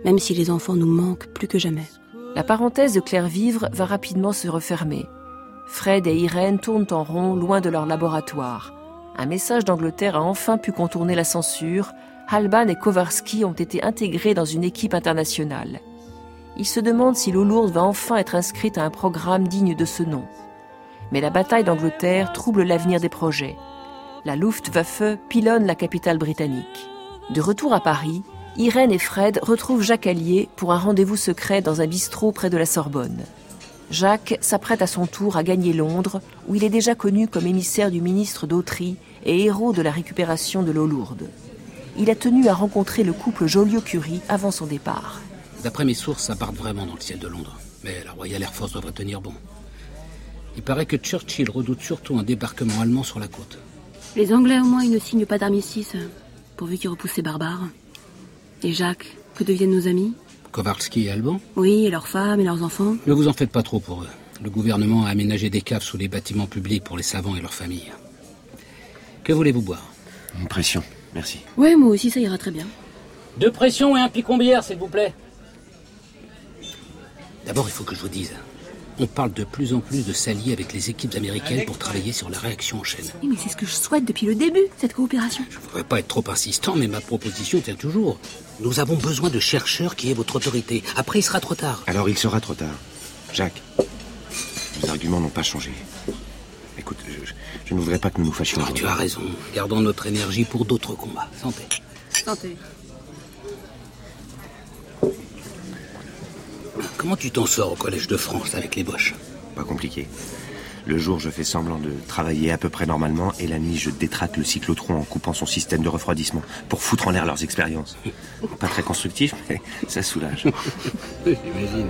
même si les enfants nous manquent plus que jamais. La parenthèse de Claire Vivre va rapidement se refermer. Fred et Irène tournent en rond loin de leur laboratoire. Un message d'Angleterre a enfin pu contourner la censure. Halban et Kowarski ont été intégrés dans une équipe internationale. Ils se demandent si l'eau lourde va enfin être inscrite à un programme digne de ce nom. Mais la bataille d'Angleterre trouble l'avenir des projets. La Luftwaffe pilonne la capitale britannique. De retour à Paris, Irène et Fred retrouvent Jacques Allier pour un rendez-vous secret dans un bistrot près de la Sorbonne. Jacques s'apprête à son tour à gagner Londres, où il est déjà connu comme émissaire du ministre d'Autry et héros de la récupération de l'eau lourde. Il a tenu à rencontrer le couple Joliot-Curie avant son départ. D'après mes sources, ça part vraiment dans le ciel de Londres. Mais la Royal Air Force devrait tenir bon. Il paraît que Churchill redoute surtout un débarquement allemand sur la côte. Les Anglais, au moins, ils ne signent pas d'armistice, pourvu qu'ils repoussent ces barbares. Et Jacques, que deviennent nos amis ? Kowarski et Alban ? Oui, et leurs femmes et leurs enfants. Ne vous en faites pas trop pour eux. Le gouvernement a aménagé des caves sous les bâtiments publics pour les savants et leurs familles. Que voulez-vous boire ? Une pression, merci. Ouais, moi aussi, ça ira très bien. 2 pressions et un picombière, s'il vous plaît. D'abord, il faut que je vous dise, on parle de plus en plus de s'allier avec les équipes américaines pour travailler sur la réaction en chaîne. Oui, mais c'est ce que je souhaite depuis le début, cette coopération. Je ne voudrais pas être trop insistant, mais ma proposition tient toujours. Nous avons besoin de chercheurs qui aient votre autorité. Après, il sera trop tard. Alors il sera trop tard. Jacques, nos arguments n'ont pas changé. Écoute, je ne voudrais pas que nous nous fâchions. Oh, tu as raison. Gardons notre énergie pour d'autres combats. Santé. Santé. Comment tu t'en sors au Collège de France avec les Boches ? Pas compliqué. Le jour, je fais semblant de travailler à peu près normalement et la nuit, je détraque le cyclotron en coupant son système de refroidissement pour foutre en l'air leurs expériences. Pas très constructif, mais ça soulage. J'imagine.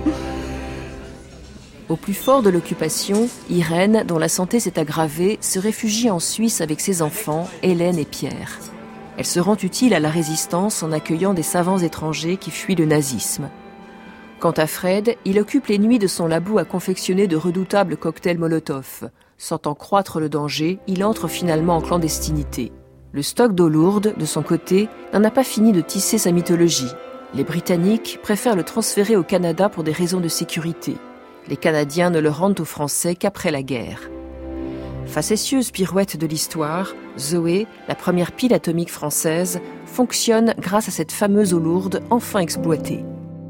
Au plus fort de l'occupation, Irène, dont la santé s'est aggravée, se réfugie en Suisse avec ses enfants, Hélène et Pierre. Elle se rend utile à la résistance en accueillant des savants étrangers qui fuient le nazisme. Quant à Fred, il occupe les nuits de son labo à confectionner de redoutables cocktails Molotov. Sentant croître le danger, il entre finalement en clandestinité. Le stock d'eau lourde, de son côté, n'en a pas fini de tisser sa mythologie. Les Britanniques préfèrent le transférer au Canada pour des raisons de sécurité. Les Canadiens ne le rendent aux Français qu'après la guerre. Facétieuse pirouette de l'histoire, Zoé, la première pile atomique française, fonctionne grâce à cette fameuse eau lourde enfin exploitée.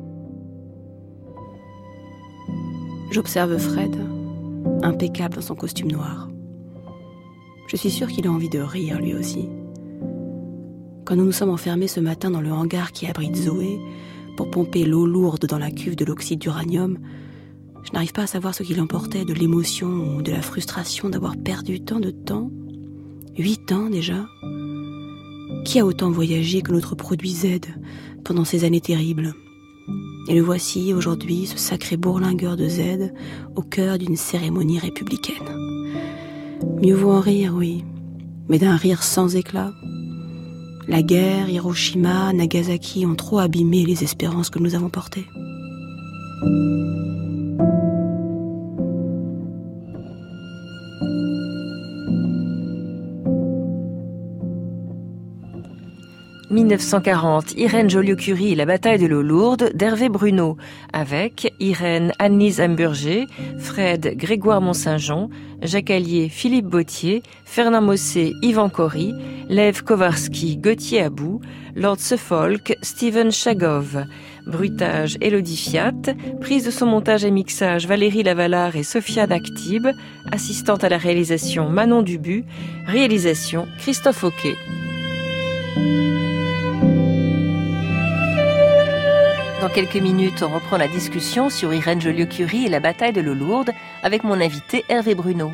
J'observe Fred, impeccable dans son costume noir. Je suis sûre qu'il a envie de rire, lui aussi. Quand nous nous sommes enfermés ce matin dans le hangar qui abrite Zoé, pour pomper l'eau lourde dans la cuve de l'oxyde d'uranium, je n'arrive pas à savoir ce qu'il emportait, de l'émotion ou de la frustration d'avoir perdu tant de temps. 8 ans déjà. Qui a autant voyagé que notre produit Z pendant ces années terribles ? Et le voici aujourd'hui, ce sacré bourlingueur de Z, au cœur d'une cérémonie républicaine. Mieux vaut en rire, oui, mais d'un rire sans éclat. La guerre, Hiroshima, Nagasaki ont trop abîmé les espérances que nous avons portées. « 1940, Irène Joliot-Curie et la bataille de l'eau lourde d'Hervé Bruno, avec Irène Annelise Hamburger, Fred Grégoire Mont-Saint-Jean, Jacques Allier, Philippe Bautier, Fernand Mossé, Yvan Cory, Lev Kowarski, Gauthier Abou, Lord Suffolk, Steven Chagov. Bruitage Élodie Fiat, prise de son montage et mixage Valérie Lavalard et Sophia Naktib, assistante à la réalisation Manon Dubu, réalisation Christophe Auquet. Dans quelques minutes, on reprend la discussion sur Irène Joliot-Curie et la bataille de l'eau lourde avec mon invité Hervé Bruno.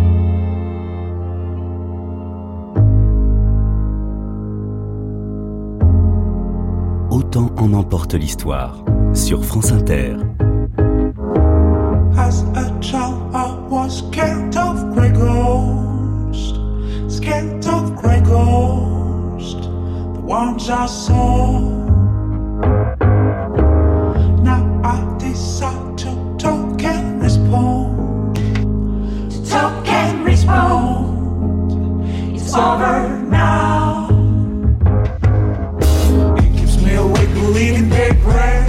Autant en emporte l'histoire sur France Inter. As a child, I was scared of grey ghosts, scared of grey ghosts, the ones I saw. Now I decide to talk and respond, to talk and respond. It's over now. It keeps me awake, believing they pray.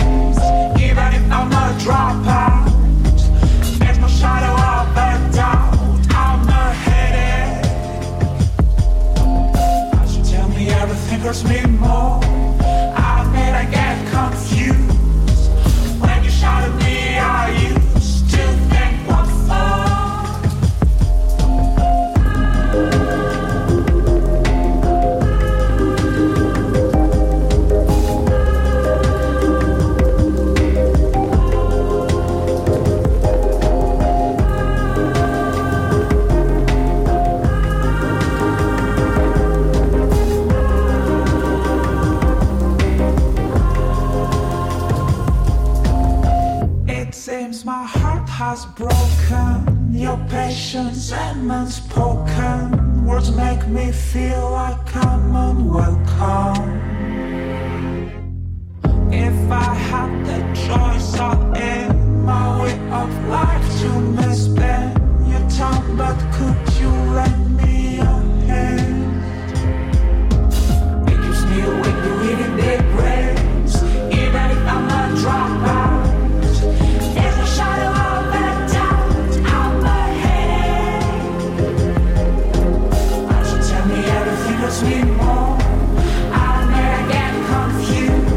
heart has broken, your patience and unspoken words make me feel like I'm unwelcome. If I had the choice, I'd end my way of life to misspend your time, but could you lend me a hand? It keeps me awake, believing big brains, even if I'm a dropout. There's a shadow of a doubt out ahead. Why don't you tell me everything that's me more? I'll never get confused.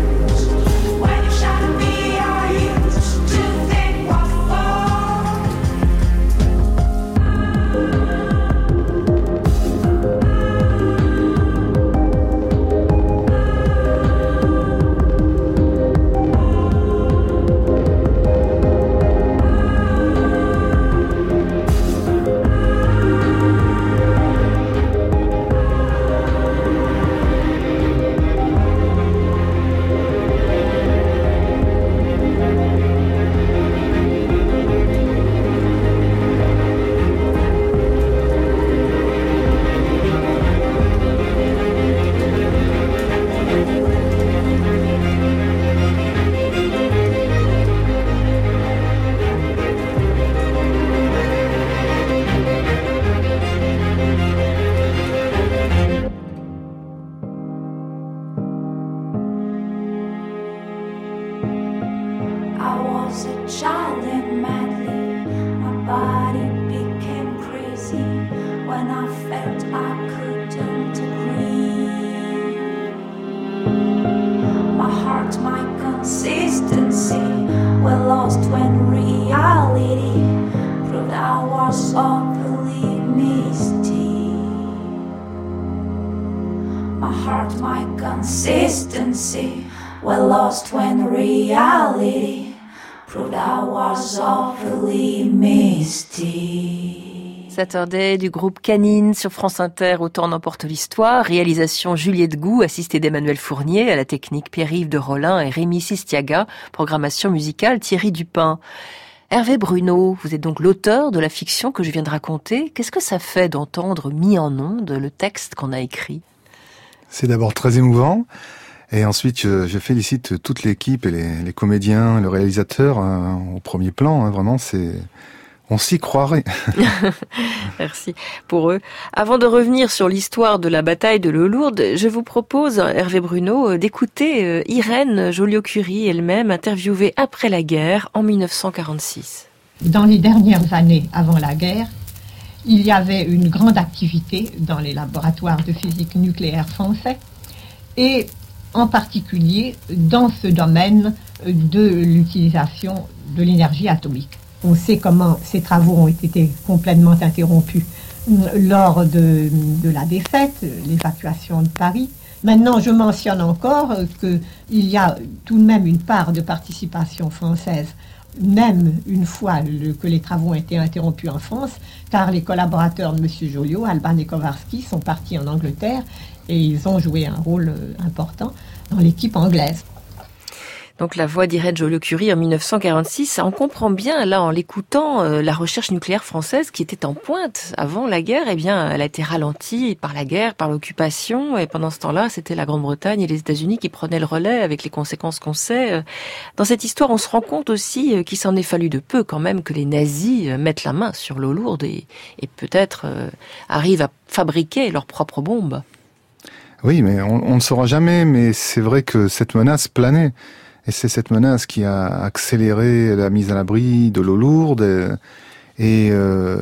Saturday du groupe Canine sur France Inter, Autant en emporte l'histoire, réalisation Juliette Gou, assistée d'Emmanuel Fournier, à la technique Pierre-Yves de Rollin et Rémi Sistiaga, programmation musicale Thierry Dupin. Hervé Bruno, vous êtes donc l'auteur de la fiction que je viens de raconter. Qu'est-ce que ça fait d'entendre mis en ondes le texte qu'on a écrit? C'est d'abord très émouvant. Et ensuite, je félicite toute l'équipe et les comédiens, le réalisateur au premier plan. Vraiment, on s'y croirait. Merci pour eux. Avant de revenir sur l'histoire de la bataille de l'Eau-Lourde, je vous propose, Hervé Bruno, d'écouter Irène Joliot-Curie, elle-même interviewée après la guerre en 1946. Dans les dernières années avant la guerre, il y avait une grande activité dans les laboratoires de physique nucléaire français et en particulier dans ce domaine de l'utilisation de l'énergie atomique. On sait comment ces travaux ont été complètement interrompus lors de la défaite, l'évacuation de Paris. Maintenant, je mentionne encore qu'il y a tout de même une part de participation française, même une fois que les travaux ont été interrompus en France, car les collaborateurs de M. Joliot, Alban et Kowarski, sont partis en Angleterre et ils ont joué un rôle important dans l'équipe anglaise. Donc la voix d'Irène Joliot-Curie en 1946, on comprend bien là en l'écoutant la recherche nucléaire française qui était en pointe avant la guerre, eh bien elle a été ralentie par la guerre, par l'occupation, et pendant ce temps-là c'était la Grande-Bretagne et les États-Unis qui prenaient le relais avec les conséquences qu'on sait. Dans cette histoire on se rend compte aussi qu'il s'en est fallu de peu quand même que les nazis mettent la main sur l'Eau-Lourde et peut-être arrivent à fabriquer leurs propres bombes. Oui, mais on ne saura jamais, mais c'est vrai que cette menace planait. Et c'est cette menace qui a accéléré la mise à l'abri de l'Eau-Lourde. Et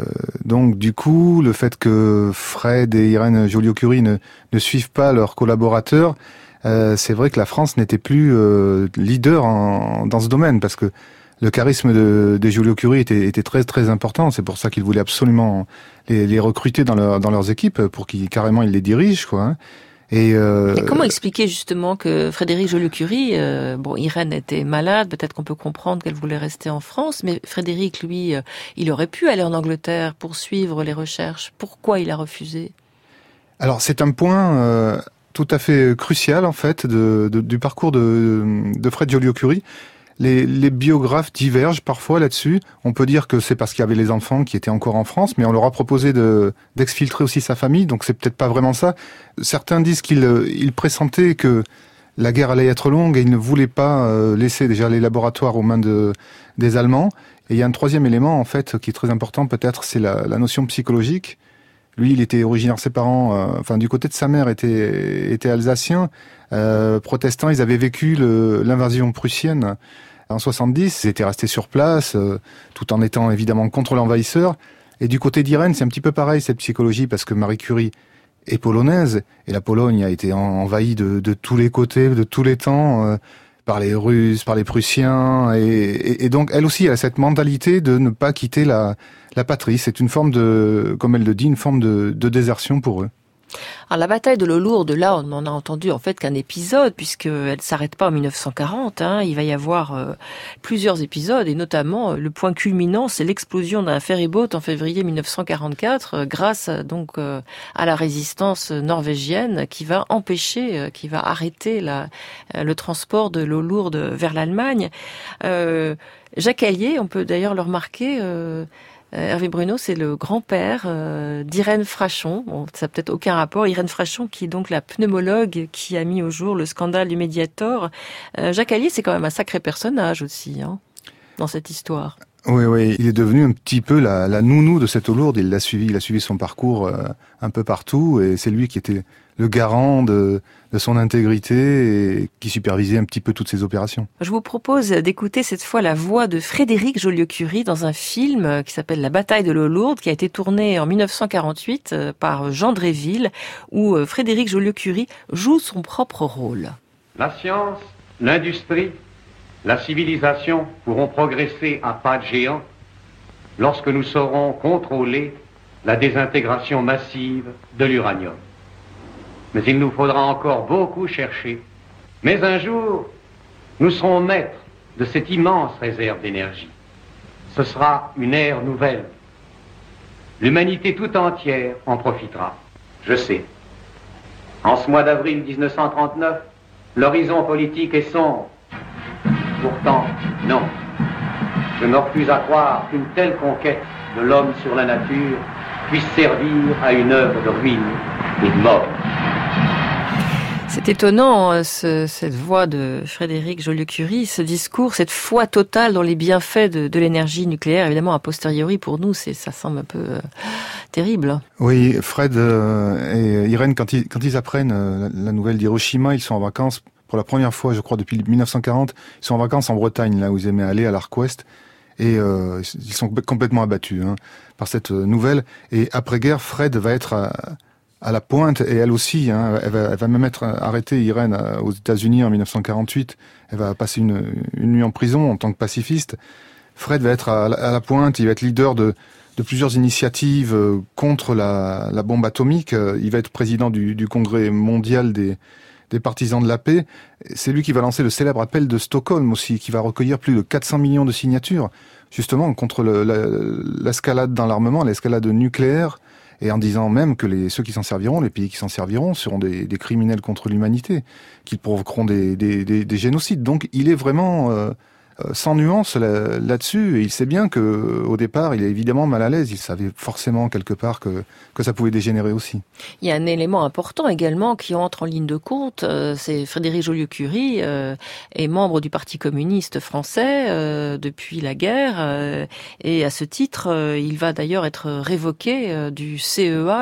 donc, du coup, le fait que Fred et Irène Joliot-Curie ne suivent pas leurs collaborateurs, c'est vrai que la France n'était plus leader dans ce domaine, parce que le charisme des Joliot-Curie était très très important. C'est pour ça qu'ils voulaient absolument les recruter dans leurs équipes pour qu'ils les dirigent, quoi. Hein. Et comment expliquer justement que Frédéric Joliot-Curie, Irène était malade, peut-être qu'on peut comprendre qu'elle voulait rester en France, mais Frédéric, lui, il aurait pu aller en Angleterre pour suivre les recherches. Pourquoi il a refusé? Alors c'est un point tout à fait crucial en fait du parcours de Fred Joliot-Curie. Les biographes divergent parfois là-dessus. On peut dire que c'est parce qu'il y avait les enfants qui étaient encore en France, mais on leur a proposé d'exfiltrer aussi sa famille, donc c'est peut-être pas vraiment ça. Certains disent qu'il pressentait que la guerre allait être longue et il ne voulait pas laisser déjà les laboratoires aux mains des Allemands. Et il y a un troisième élément, en fait, qui est très important peut-être, c'est la notion psychologique. Lui, il était originaire, ses parents, du côté de sa mère, était alsacien, protestants. Ils avaient vécu l'invasion prussienne en 70, ils étaient restés sur place, tout en étant évidemment contre l'envahisseur. Et du côté d'Irène, c'est un petit peu pareil, cette psychologie, parce que Marie Curie est polonaise, et la Pologne a été envahie de tous les côtés, de tous les temps, par les Russes, par les Prussiens, et donc elle aussi, elle a cette mentalité de ne pas quitter la patrie. C'est une forme comme elle le dit, une forme de désertion pour eux. Alors la bataille de l'eau lourde, là, on n'en a entendu en fait qu'un épisode, puisqu'elle ne s'arrête pas en 1940. Il va y avoir plusieurs épisodes, et notamment le point culminant, c'est l'explosion d'un ferry-boat en février 1944, grâce donc à la résistance norvégienne qui va empêcher, qui va arrêter le transport de l'eau lourde vers l'Allemagne. Jacques Allier, on peut d'ailleurs le remarquer, Hervé Bruno, c'est le grand-père d'Irène Frachon. Bon, ça n'a peut-être aucun rapport. Irène Frachon, qui est donc la pneumologue qui a mis au jour le scandale du Mediator. Jacques Allier, c'est quand même un sacré personnage aussi, dans cette histoire. Oui, il est devenu un petit peu la nounou de cette eau lourde. Il a suivi son parcours un peu partout, et c'est lui qui était le garant de son intégrité et qui supervisait un petit peu toutes ces opérations. Je vous propose d'écouter cette fois la voix de Frédéric Joliot-Curie dans un film qui s'appelle La bataille de l'eau lourde, qui a été tourné en 1948 par Jean Dréville, où Frédéric Joliot-Curie joue son propre rôle. La science, l'industrie, la civilisation pourront progresser à pas de géant lorsque nous saurons contrôler la désintégration massive de l'uranium. Mais il nous faudra encore beaucoup chercher. Mais un jour, nous serons maîtres de cette immense réserve d'énergie. Ce sera une ère nouvelle. L'humanité tout entière en profitera. Je sais. En ce mois d'avril 1939, l'horizon politique est sombre. Pourtant, non. Je ne refuse à croire qu'une telle conquête de l'homme sur la nature puisse servir à une œuvre de ruine et de mort. C'est étonnant, cette voix de Frédéric Joliot-Curie, ce discours, cette foi totale dans les bienfaits de l'énergie nucléaire. Évidemment, a posteriori, pour nous, ça semble un peu terrible. Oui, Fred et Irène, quand ils apprennent la nouvelle d'Hiroshima, ils sont en vacances pour la première fois, je crois, depuis 1940. Ils sont en vacances en Bretagne, là où ils aimaient aller, à l'Arc Ouest. Et ils sont complètement abattus par cette nouvelle. Et après-guerre, Fred va être à la pointe, et elle aussi, elle va même être arrêtée, Irène, aux États-Unis en 1948. Elle va passer une nuit en prison en tant que pacifiste. Fred va être à la pointe, il va être leader de plusieurs initiatives contre la bombe atomique. Il va être président du Congrès mondial des partisans de la paix. C'est lui qui va lancer le célèbre appel de Stockholm aussi, qui va recueillir plus de 400 millions de signatures, justement contre l'escalade dans l'armement, l'escalade nucléaire, et en disant même que ceux qui s'en serviront, les pays qui s'en serviront, seront des criminels contre l'humanité, qu'ils provoqueront des génocides. Donc il est vraiment sans nuance là-dessus, et il sait bien que au départ, il est évidemment mal à l'aise. Il savait forcément quelque part que ça pouvait dégénérer aussi. Il y a un élément important également qui entre en ligne de compte, c'est Frédéric Joliot-Curie est membre du Parti communiste français depuis la guerre, et à ce titre, il va d'ailleurs être révoqué du CEA,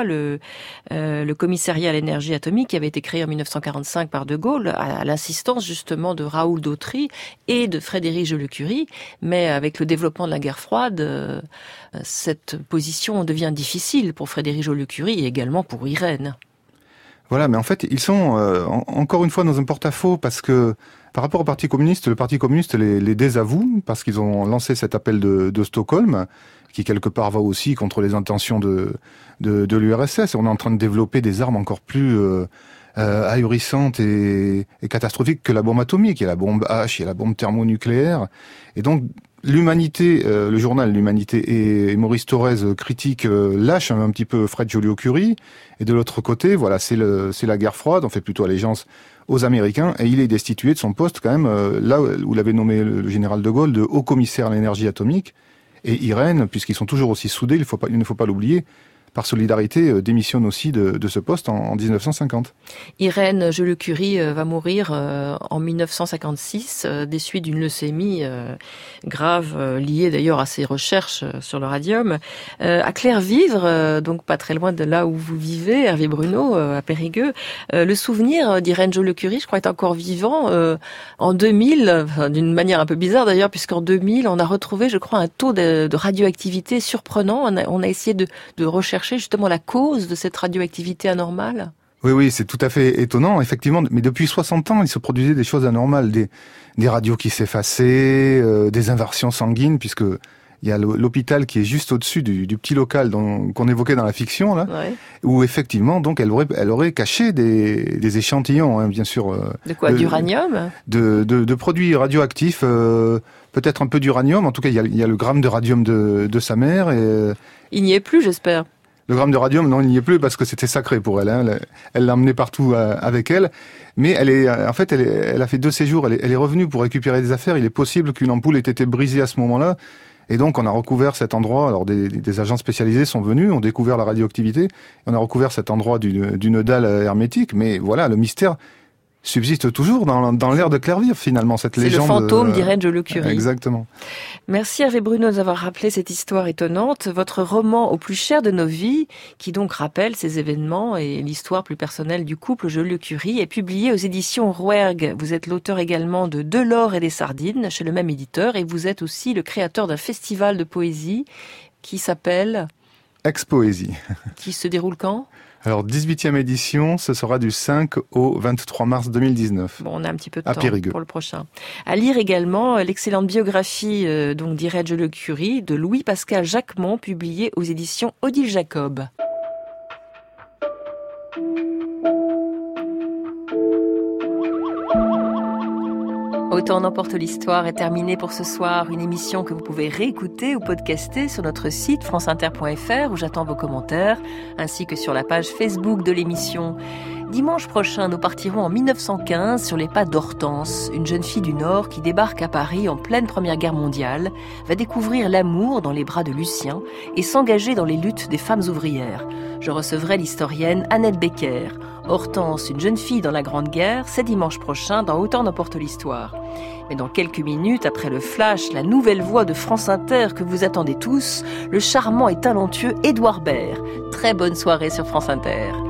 le commissariat à l'énergie atomique, qui avait été créé en 1945 par De Gaulle, à l'insistance justement de Raoul Dautry et de Frédéric Joliot-Curie, mais avec le développement de la guerre froide, cette position devient difficile pour Frédéric Joliot-Curie et également pour Irène. Voilà, mais en fait, ils sont encore une fois dans un porte-à-faux, parce que par rapport au Parti communiste, le Parti communiste les désavoue, parce qu'ils ont lancé cet appel de Stockholm, qui quelque part va aussi contre les intentions de l'URSS. On est en train de développer des armes encore plus ahurissante et catastrophique que la bombe atomique. Il y a la bombe H, il y a la bombe thermonucléaire. Et donc, l'Humanité, le journal L'Humanité et Maurice Thorez critique, lâche un petit peu Fred Joliot-Curie. Et de l'autre côté, voilà, c'est la guerre froide, on fait plutôt allégeance aux Américains, et il est destitué de son poste quand même, là où l'avait nommé le général de Gaulle, de haut commissaire à l'énergie atomique. Et Irène, puisqu'ils sont toujours aussi soudés, il ne faut pas l'oublier, par solidarité, démissionne aussi de ce poste en 1950. Irène Joliot-Curie va mourir en 1956 des suites d'une leucémie grave, liée d'ailleurs à ses recherches sur le radium. À Clairvivre, donc pas très loin de là où vous vivez, Hervé Bruno, à Périgueux, le souvenir d'Irène Joliot-Curie, je crois, est encore vivant. En 2000, d'une manière un peu bizarre d'ailleurs, puisqu'en 2000, on a retrouvé, je crois, un taux de radioactivité surprenant. On a essayé de rechercher justement la cause de cette radioactivité anormale. Oui, c'est tout à fait étonnant, effectivement. Mais depuis 60 ans, il se produisait des choses anormales, des radios qui s'effaçaient, des inversions sanguines, puisque il y a l'hôpital qui est juste au-dessus du petit local qu'on évoquait dans la fiction, là, ouais. Où effectivement, donc, elle aurait caché des échantillons, hein, bien sûr. De quoi, d'uranium ? De produits radioactifs, peut-être un peu d'uranium. En tout cas, il y a le gramme de radium de sa mère. Et il n'y est plus, j'espère. Le gramme de radium, non, il n'y est plus parce que c'était sacré pour elle. Hein. Elle l'a emmené partout avec elle. Mais elle a fait 2 séjours. Elle est revenue pour récupérer des affaires. Il est possible qu'une ampoule ait été brisée à ce moment-là. Et donc, on a recouvert cet endroit. Alors, des agents spécialisés sont venus, ont découvert la radioactivité. On a recouvert cet endroit d'une dalle hermétique. Mais voilà, le mystère subsiste toujours dans l'air de Clairvivre, finalement, cette légende. C'est le fantôme d'Irène Joliot-Curie. Exactement. Merci Hervé Bruno d'avoir rappelé cette histoire étonnante. Votre roman Au plus cher de nos vies, qui donc rappelle ces événements et l'histoire plus personnelle du couple Joliot-Curie, est publié aux éditions Rouergue. Vous êtes l'auteur également de De l'or et des sardines, chez le même éditeur, et vous êtes aussi le créateur d'un festival de poésie qui s'appelle... Ex-Poésie. Qui se déroule quand ? Alors, 18e édition, ce sera du 5 au 23 mars 2019. Bon, on a un petit peu de temps Périgueux. Pour le prochain. À lire également l'excellente biographie donc d'Irène Joliot-Curie de Louis-Pascal Jacquemont, publiée aux éditions Odile Jacob. Autant n'emporte l'histoire est terminée pour ce soir. Une émission que vous pouvez réécouter ou podcaster sur notre site franceinter.fr où j'attends vos commentaires, ainsi que sur la page Facebook de l'émission. Dimanche prochain, nous partirons en 1915 sur les pas d'Hortense, une jeune fille du Nord qui débarque à Paris en pleine Première Guerre mondiale, va découvrir l'amour dans les bras de Lucien et s'engager dans les luttes des femmes ouvrières. Je recevrai l'historienne Annette Becker. Hortense, une jeune fille dans la Grande Guerre, c'est dimanche prochain dans Autant n'emporte l'histoire. Mais dans quelques minutes, après le flash, la nouvelle voix de France Inter que vous attendez tous, le charmant et talentueux Édouard Baird. Très bonne soirée sur France Inter.